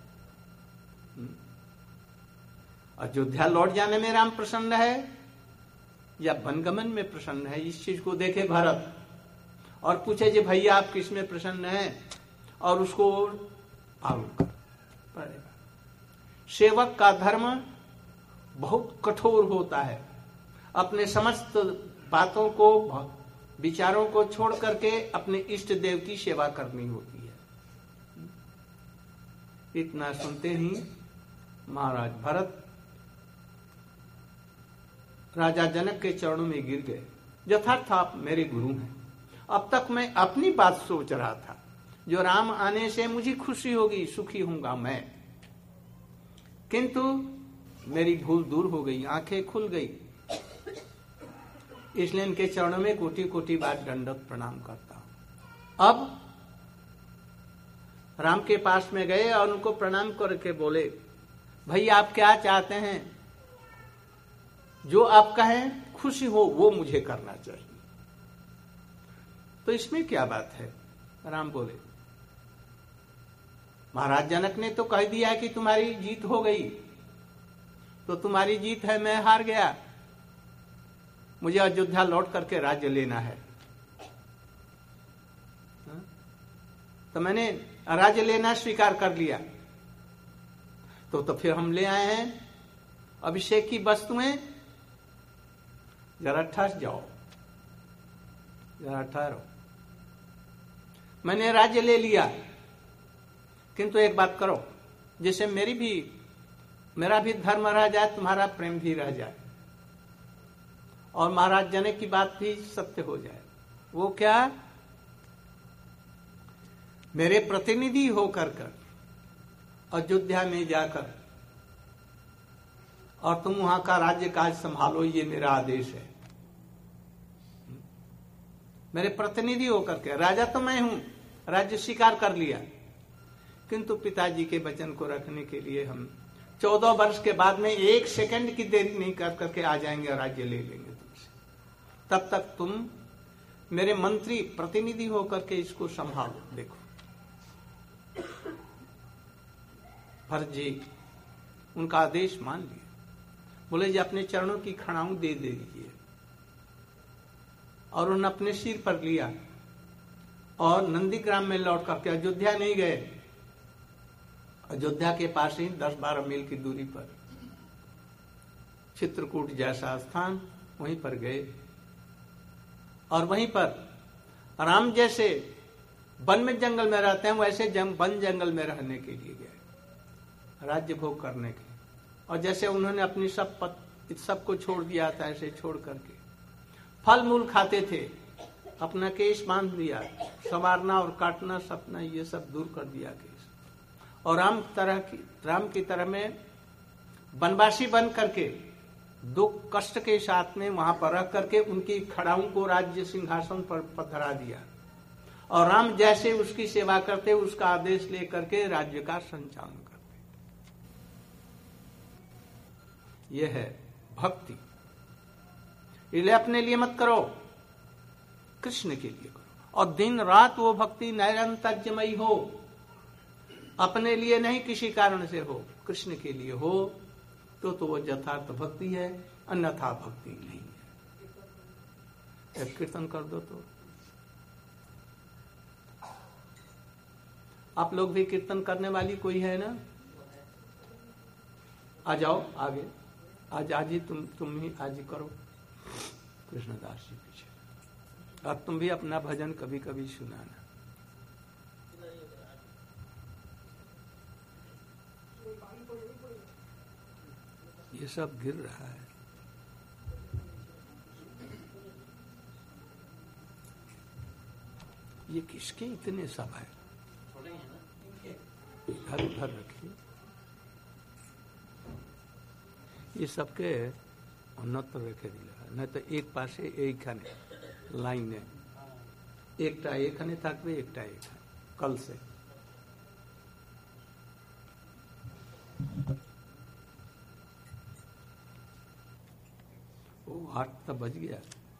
अयोध्या लौट जाने में राम प्रसन्न है या वनगमन में प्रसन्न है, इस चीज को देखे भरत और पूछे जी भैया आप किस में प्रसन्न हैं, और उसको आगे पड़ेगा। सेवक का धर्म बहुत कठोर होता है, अपने समस्त बातों को, विचारों को छोड़ करके अपने इष्ट देव की सेवा करनी होती है। इतना सुनते ही महाराज भरत राजा जनक के चरणों में गिर गए। यथार्थ आप मेरे गुरु हैं। अब तक मैं अपनी बात सोच रहा था, जो राम आने से मुझे खुशी होगी, सुखी होऊंगा मैं, किंतु मेरी भूल दूर हो गई, आंखें खुल गई। इसलिए इनके चरणों में कोटि कोटि बार दंडवत प्रणाम करता हूं। अब राम के पास में गए और उनको प्रणाम करके बोले, भाई आप क्या चाहते हैं? जो आप कहें खुशी हो वो मुझे करना चाहिए। तो इसमें क्या बात है? राम बोले, महाराज जनक ने तो कह दिया कि तुम्हारी जीत हो गई, तो तुम्हारी जीत है, मैं हार गया, मुझे अयोध्या लौट करके राज्य लेना है। तो मैंने राज्य लेना स्वीकार कर लिया। तो फिर हम ले आए हैं अभिषेक की वस्तुएं, जरा ठहर जाओ, जरा ठहरो। मैंने राज्य ले लिया, किंतु एक बात करो, जिससे मेरा भी धर्म रह जाए, तुम्हारा प्रेम भी रह जाए, और महाराज जनक की बात भी सत्य हो जाए। वो क्या? मेरे प्रतिनिधि होकर कर अयोध्या में जाकर और तुम वहां का राज्य काज संभालो, ये मेरा आदेश है। मेरे प्रतिनिधि होकर के, राजा तो मैं हूं, राज्य स्वीकार कर लिया, किंतु पिताजी के वचन को रखने के लिए हम 14 वर्ष के बाद में 1 सेकंड की देरी नहीं कर करके आ जाएंगे और राज्य ले लेंगे तुमसे। तब तक तुम मेरे मंत्री प्रतिनिधि होकर के इसको संभालो। देखो भरत जी उनका आदेश मान लिया, बोले जी अपने चरणों की खड़ाऊं दे दीजिए, और उन्होंने अपने सिर पर लिया और नंदीग्राम में लौट करके अयोध्या नहीं गए। अयोध्या के पास ही 10-12 मील की दूरी पर चित्रकूट जैसा स्थान, वहीं पर गए और वहीं पर राम जैसे वन में जंगल में रहते हैं वैसे वन जंगल में रहने के लिए गए, राज्य भोग करने के। और जैसे उन्होंने अपनी सबको छोड़ दिया था, ऐसे छोड़ करके फल मूल खाते थे, अपना केश बांध दिया, संवारना और काटना सपना ये सब दूर कर दिया केश, और राम की तरह में वनवासी बन करके दुख कष्ट के साथ में वहां पर रह करके उनकी खड़ाऊं को राज्य सिंहासन पर पधरा दिया, और राम जैसे उसकी सेवा करते उसका आदेश लेकर के राज्य का संचालन करते। यह है भक्ति। इसलिए अपने लिए मत करो, कृष्ण के लिए करो, और दिन रात वो भक्ति नैरंतर्यमयी हो, अपने लिए नहीं किसी कारण से हो, कृष्ण के लिए हो, तो वो यथार्थ भक्ति है, अन्यथा भक्ति नहीं है। एक कीर्तन कर दो तो आप लोग भी कीर्तन करने वाली कोई है ना? आ जाओ आगे, आज ही तुम ही आज ही करो कृष्णदास जी पीछे, और तुम भी अपना भजन कभी कभी सुनाना। ये सब गिर रहा है। ये किसके इतने सब है? इधर उधर रखिए, ये सबके उन्नत रेखे दिला, नहीं तो एक पासे एक लाइन है, एकटा एखाने থাকবে एकटा एखाने कल से। वो 8 तो बज गया।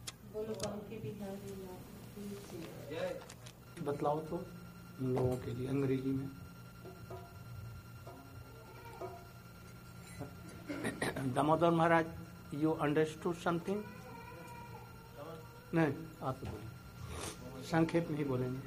बतलाओ तो उन लोगों के लिए अंग्रेजी में। Damodar Maharaj, you understood something? नहीं, आप बोले, संक्षेप में ही बोलेंगे।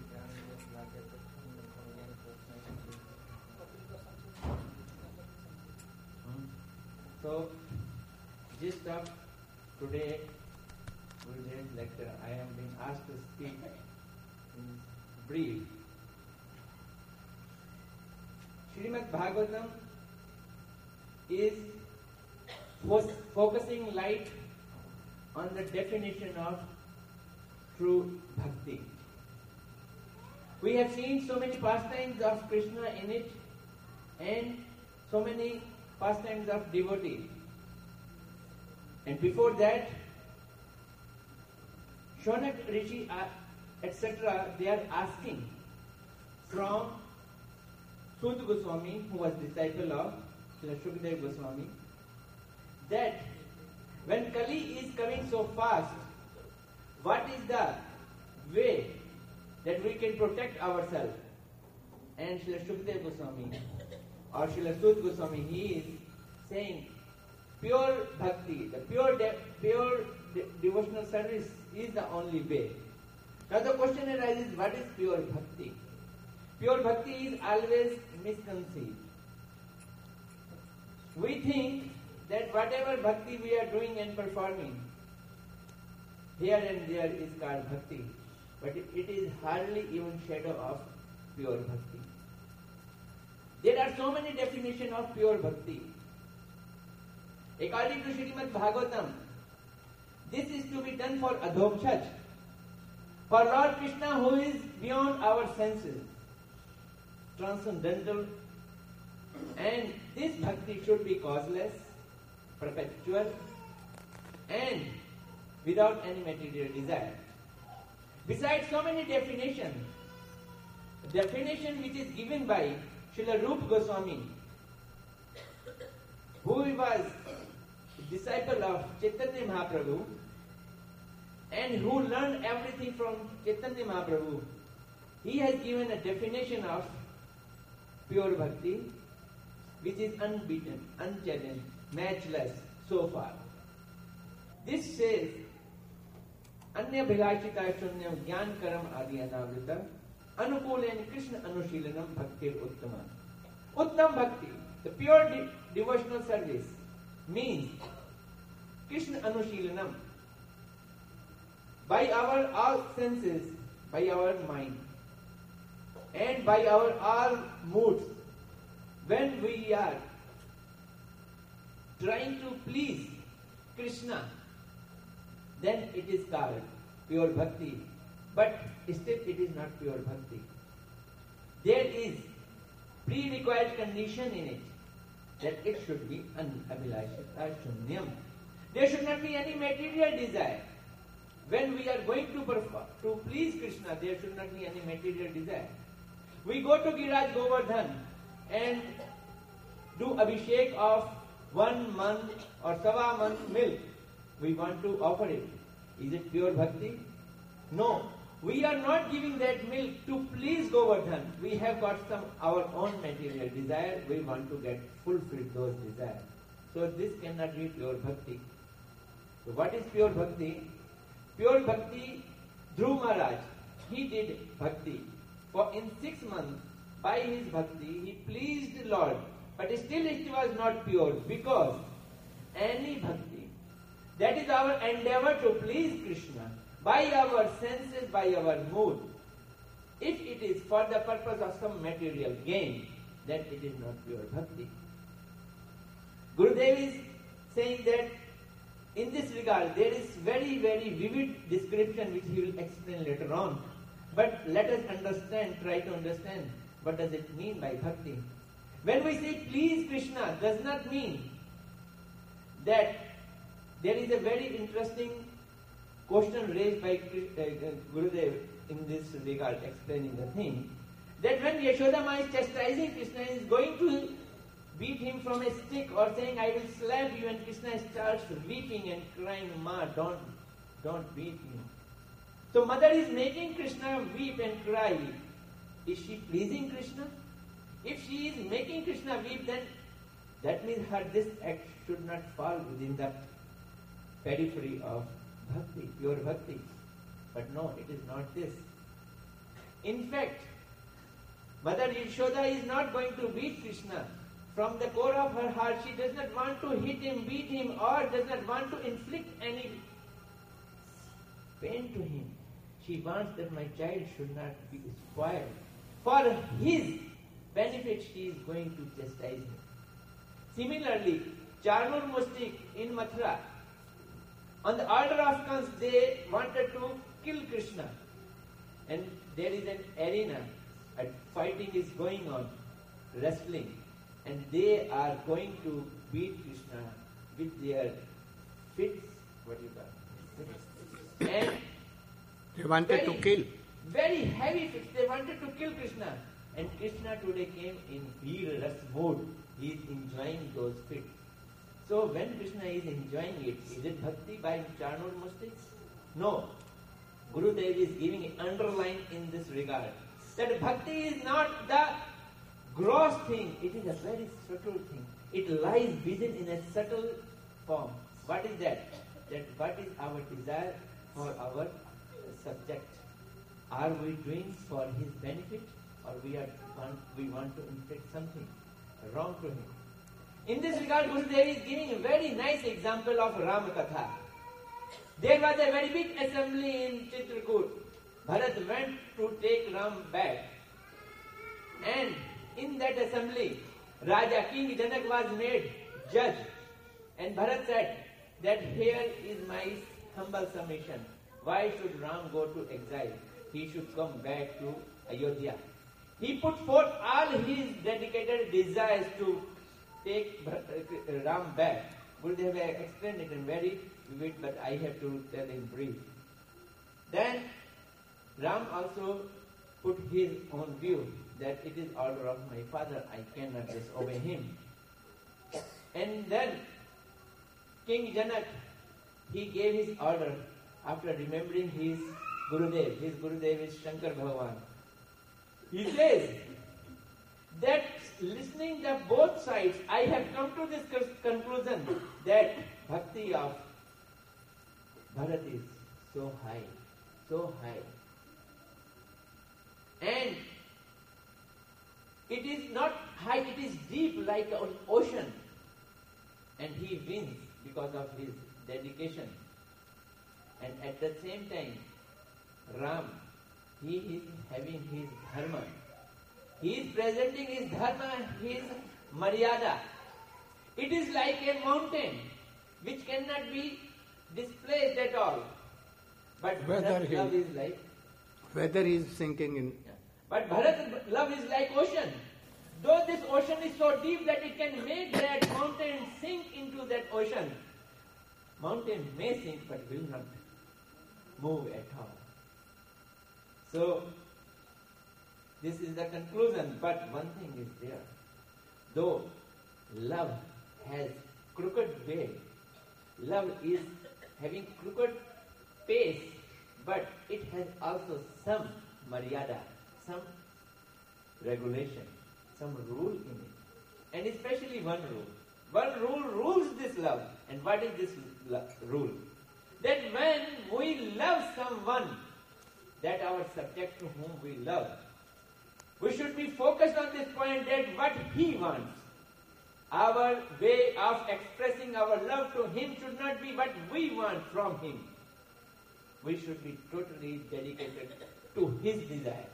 So, gist of today Guruji's lecture, I am being asked to speak in brief. Srimad Bhagavatam is focusing light on the definition of true bhakti. We have seen so many pastimes of Krishna in it and so many pastimes of devotees. And before that, Shonak Rishi, etc., they are asking from Sud Goswami, who was disciple of Srila Shukdev Goswami, that when Kali is coming so fast, what is the way that we can protect ourselves? And Srila Shukdev Goswami or Srila Sud Goswami, he is saying pure bhakti, the pure devotional service is the only way. Now the question arises, what is pure bhakti? Pure bhakti is always misconceived. We think that whatever bhakti we are doing and performing, here and there is called bhakti, but it is hardly even shadow of pure bhakti. There are so many definitions of pure bhakti. According to Srimad Bhagavatam, this is to be done for Adhokshaj, for Lord Krishna who is beyond our senses, transcendental, and this bhakti should be causeless, perpetual, and without any material desire. Besides so many definitions, the definition which is given by Srila Rupa Goswami, who was a disciple of Chaitanya Mahaprabhu and who learned everything from Chaitanya Mahaprabhu, he has given a definition of pure bhakti which is unbeaten, unchallenged, matchless so far. This says, Anya Bhilashita Shunyam Gyan Karam Adi Anavrita Anukulen Krishna Anushilanam Bhaktir Uttama. Uttam Bhakti, the pure devotional service, means Krishna Anushilanam. By our all senses, by our mind, and by our all moods, when we are trying to please Krishna, then it is called pure bhakti. But still it is not pure bhakti. There is pre-required condition in it, that it should be anabhilashita shunyam. There should not be any material desire. When we are going to please Krishna, there should not be any material desire. We go to Giraj Govardhan and do abhishek of 1 month or Sava month milk. We want to offer it. Is it pure bhakti? No. We are not giving that milk to please Govardhan. We have got our own material desire. We want to get fulfilled those desires. So this cannot be pure bhakti. So what is pure bhakti? Pure bhakti, Dhruv Maharaj, he did bhakti. For in 6 months, by his bhakti, he pleased the Lord. But still it was not pure, because any bhakti, that is our endeavor to please Krishna, by our senses, by our mood, if it is for the purpose of some material gain, then it is not pure bhakti. Gurudev is saying that in this regard, there is very, very vivid description which he will explain later on. But let us understand, try to understand, what does it mean by bhakti. When we say please Krishna, does not mean that there is a very interesting question raised by Gurudev in this regard, explaining the thing, that when Yashodama is chastising Krishna, is going to beat him from a stick or saying, I will slap you, and Krishna starts weeping and crying, Ma, don't beat me. So mother is making Krishna weep and cry. Is she pleasing Krishna? If she is making Krishna weep, then that means this act should not fall within the periphery of bhakti, pure bhakti. But no, it is not this. In fact, Mother Yashoda is not going to beat Krishna. From the core of her heart, she does not want to hit him, beat him, or does not want to inflict any pain to him. She wants that my child should not be spoiled. For his benefit, she is going to chastise him. Similarly, Charnur Mustik in Mathura, on the order of Kans, they wanted to kill Krishna. And there is an arena, a fighting is going on, wrestling. And they are going to beat Krishna with their fists, and They wanted to kill. Very heavy fix. They wanted to kill Krishna. And Krishna today came in Veer Ras mode. He is enjoying those fits. So when Krishna is enjoying it, is it bhakti by Charnod Mustiks? No. Gurudev is giving an underline in this regard. That bhakti is not the gross thing. It is a very subtle thing. It lies within in a subtle form. What is that? That what is our desire for our subject? Are we doing for his benefit, or we want to inflict something wrong to him? In this regard, Gurudev is giving a very nice example of Ram Katha. There was a very big assembly in Chitrakoot. Bharat went to take Ram back. And in that assembly, Raja King Janak was made judge. And Bharat said that here is my humble submission. Why should Ram go to exile? He should come back to Ayodhya. He put forth all his dedicated desires to take Ram back. Gurudev explained it in very vivid, but I have to tell in brief. Then Ram also put his own view that it is order of my father, I cannot disobey him. And then King Janak, he gave his order after remembering his Gurudev. His Gurudev is Shankar Bhagavan. He says that listening to both sides, I have come to this conclusion that bhakti of Bharat is so high, so high. And it is not high, it is deep like an ocean. And he wins because of his dedication. And at the same time, Ram, he is having his dharma. He is presenting his dharma, his maryada. It is like a mountain which cannot be displaced at all. But Bharat's love is like... Whether he is sinking in... But Bharat's love is like ocean. Though this ocean is so deep that it can make that mountain sink into that ocean, mountain may sink but will not move at all. So, this is the conclusion, but one thing is there. Though love has crooked way, love is having crooked pace, but it has also some maryada, some regulation, some rule in it. And especially one rule. One rule rules this love. And what is this rule? That when we love someone, that our subject to whom we love, we should be focused on this point that what he wants. Our way of expressing our love to him should not be what we want from him. We should be totally dedicated to his desire.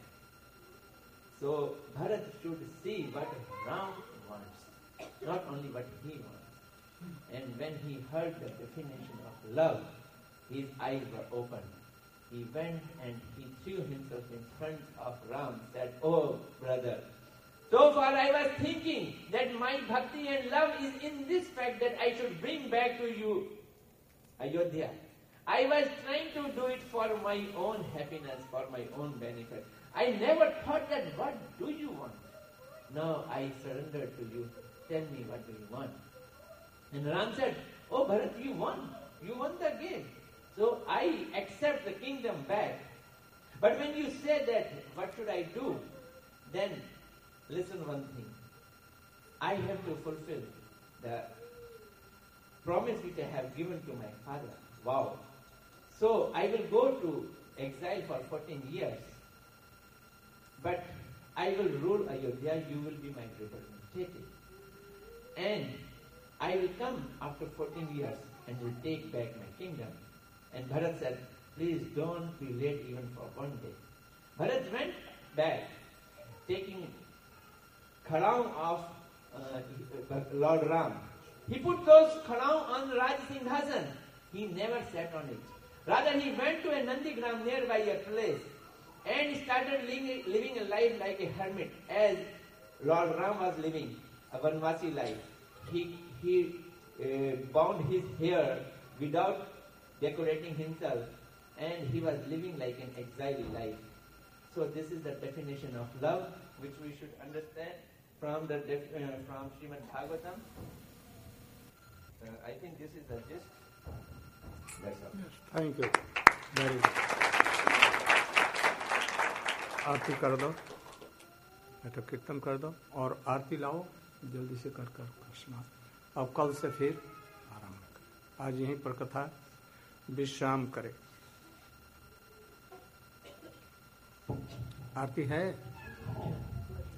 So Bharat should see what Ram wants, not only what he wants. And when he heard the definition of love, his eyes were opened. He went and he threw himself in front of Ram, said, "Oh brother, so far I was thinking that my bhakti and love is in this fact that I should bring back to you Ayodhya. I was trying to do it for my own happiness, for my own benefit. I never thought that, what do you want? Now I surrender to you. Tell me, what do you want?" And Ram said, "Oh Bharat, you won the game. So I accept the kingdom back. But when you say that, what should I do? Then listen one thing. I have to fulfill the promise which I have given to my father. Wow. So I will go to exile for 14 years. But I will rule Ayodhya, you will be my representative. And I will come after 14 years and will take back my kingdom." And Bharat said, "Please don't be late even for one day." Bharat went back, taking khalaun of Lord Ram. He put those khalaun on Raj Singhasan. He never sat on it. Rather, he went to a Nandigram nearby a place and started living a life like a hermit, as Lord Ram was living a Vanvasi life. He bound his hair without decorating himself, and he was living like an exile life. So this is the definition of love, which we should understand from from Srimad Bhagavatam. I think this is the gist. That's all. Thank you, very good. आरती कर दो, बेटा कीर्तन कर दो और आरती लाओ जल्दी से कर कृष्णा। अब कल से फिर आरंभ करें। आज यहीं पर कथा विश्राम करें। आरती है।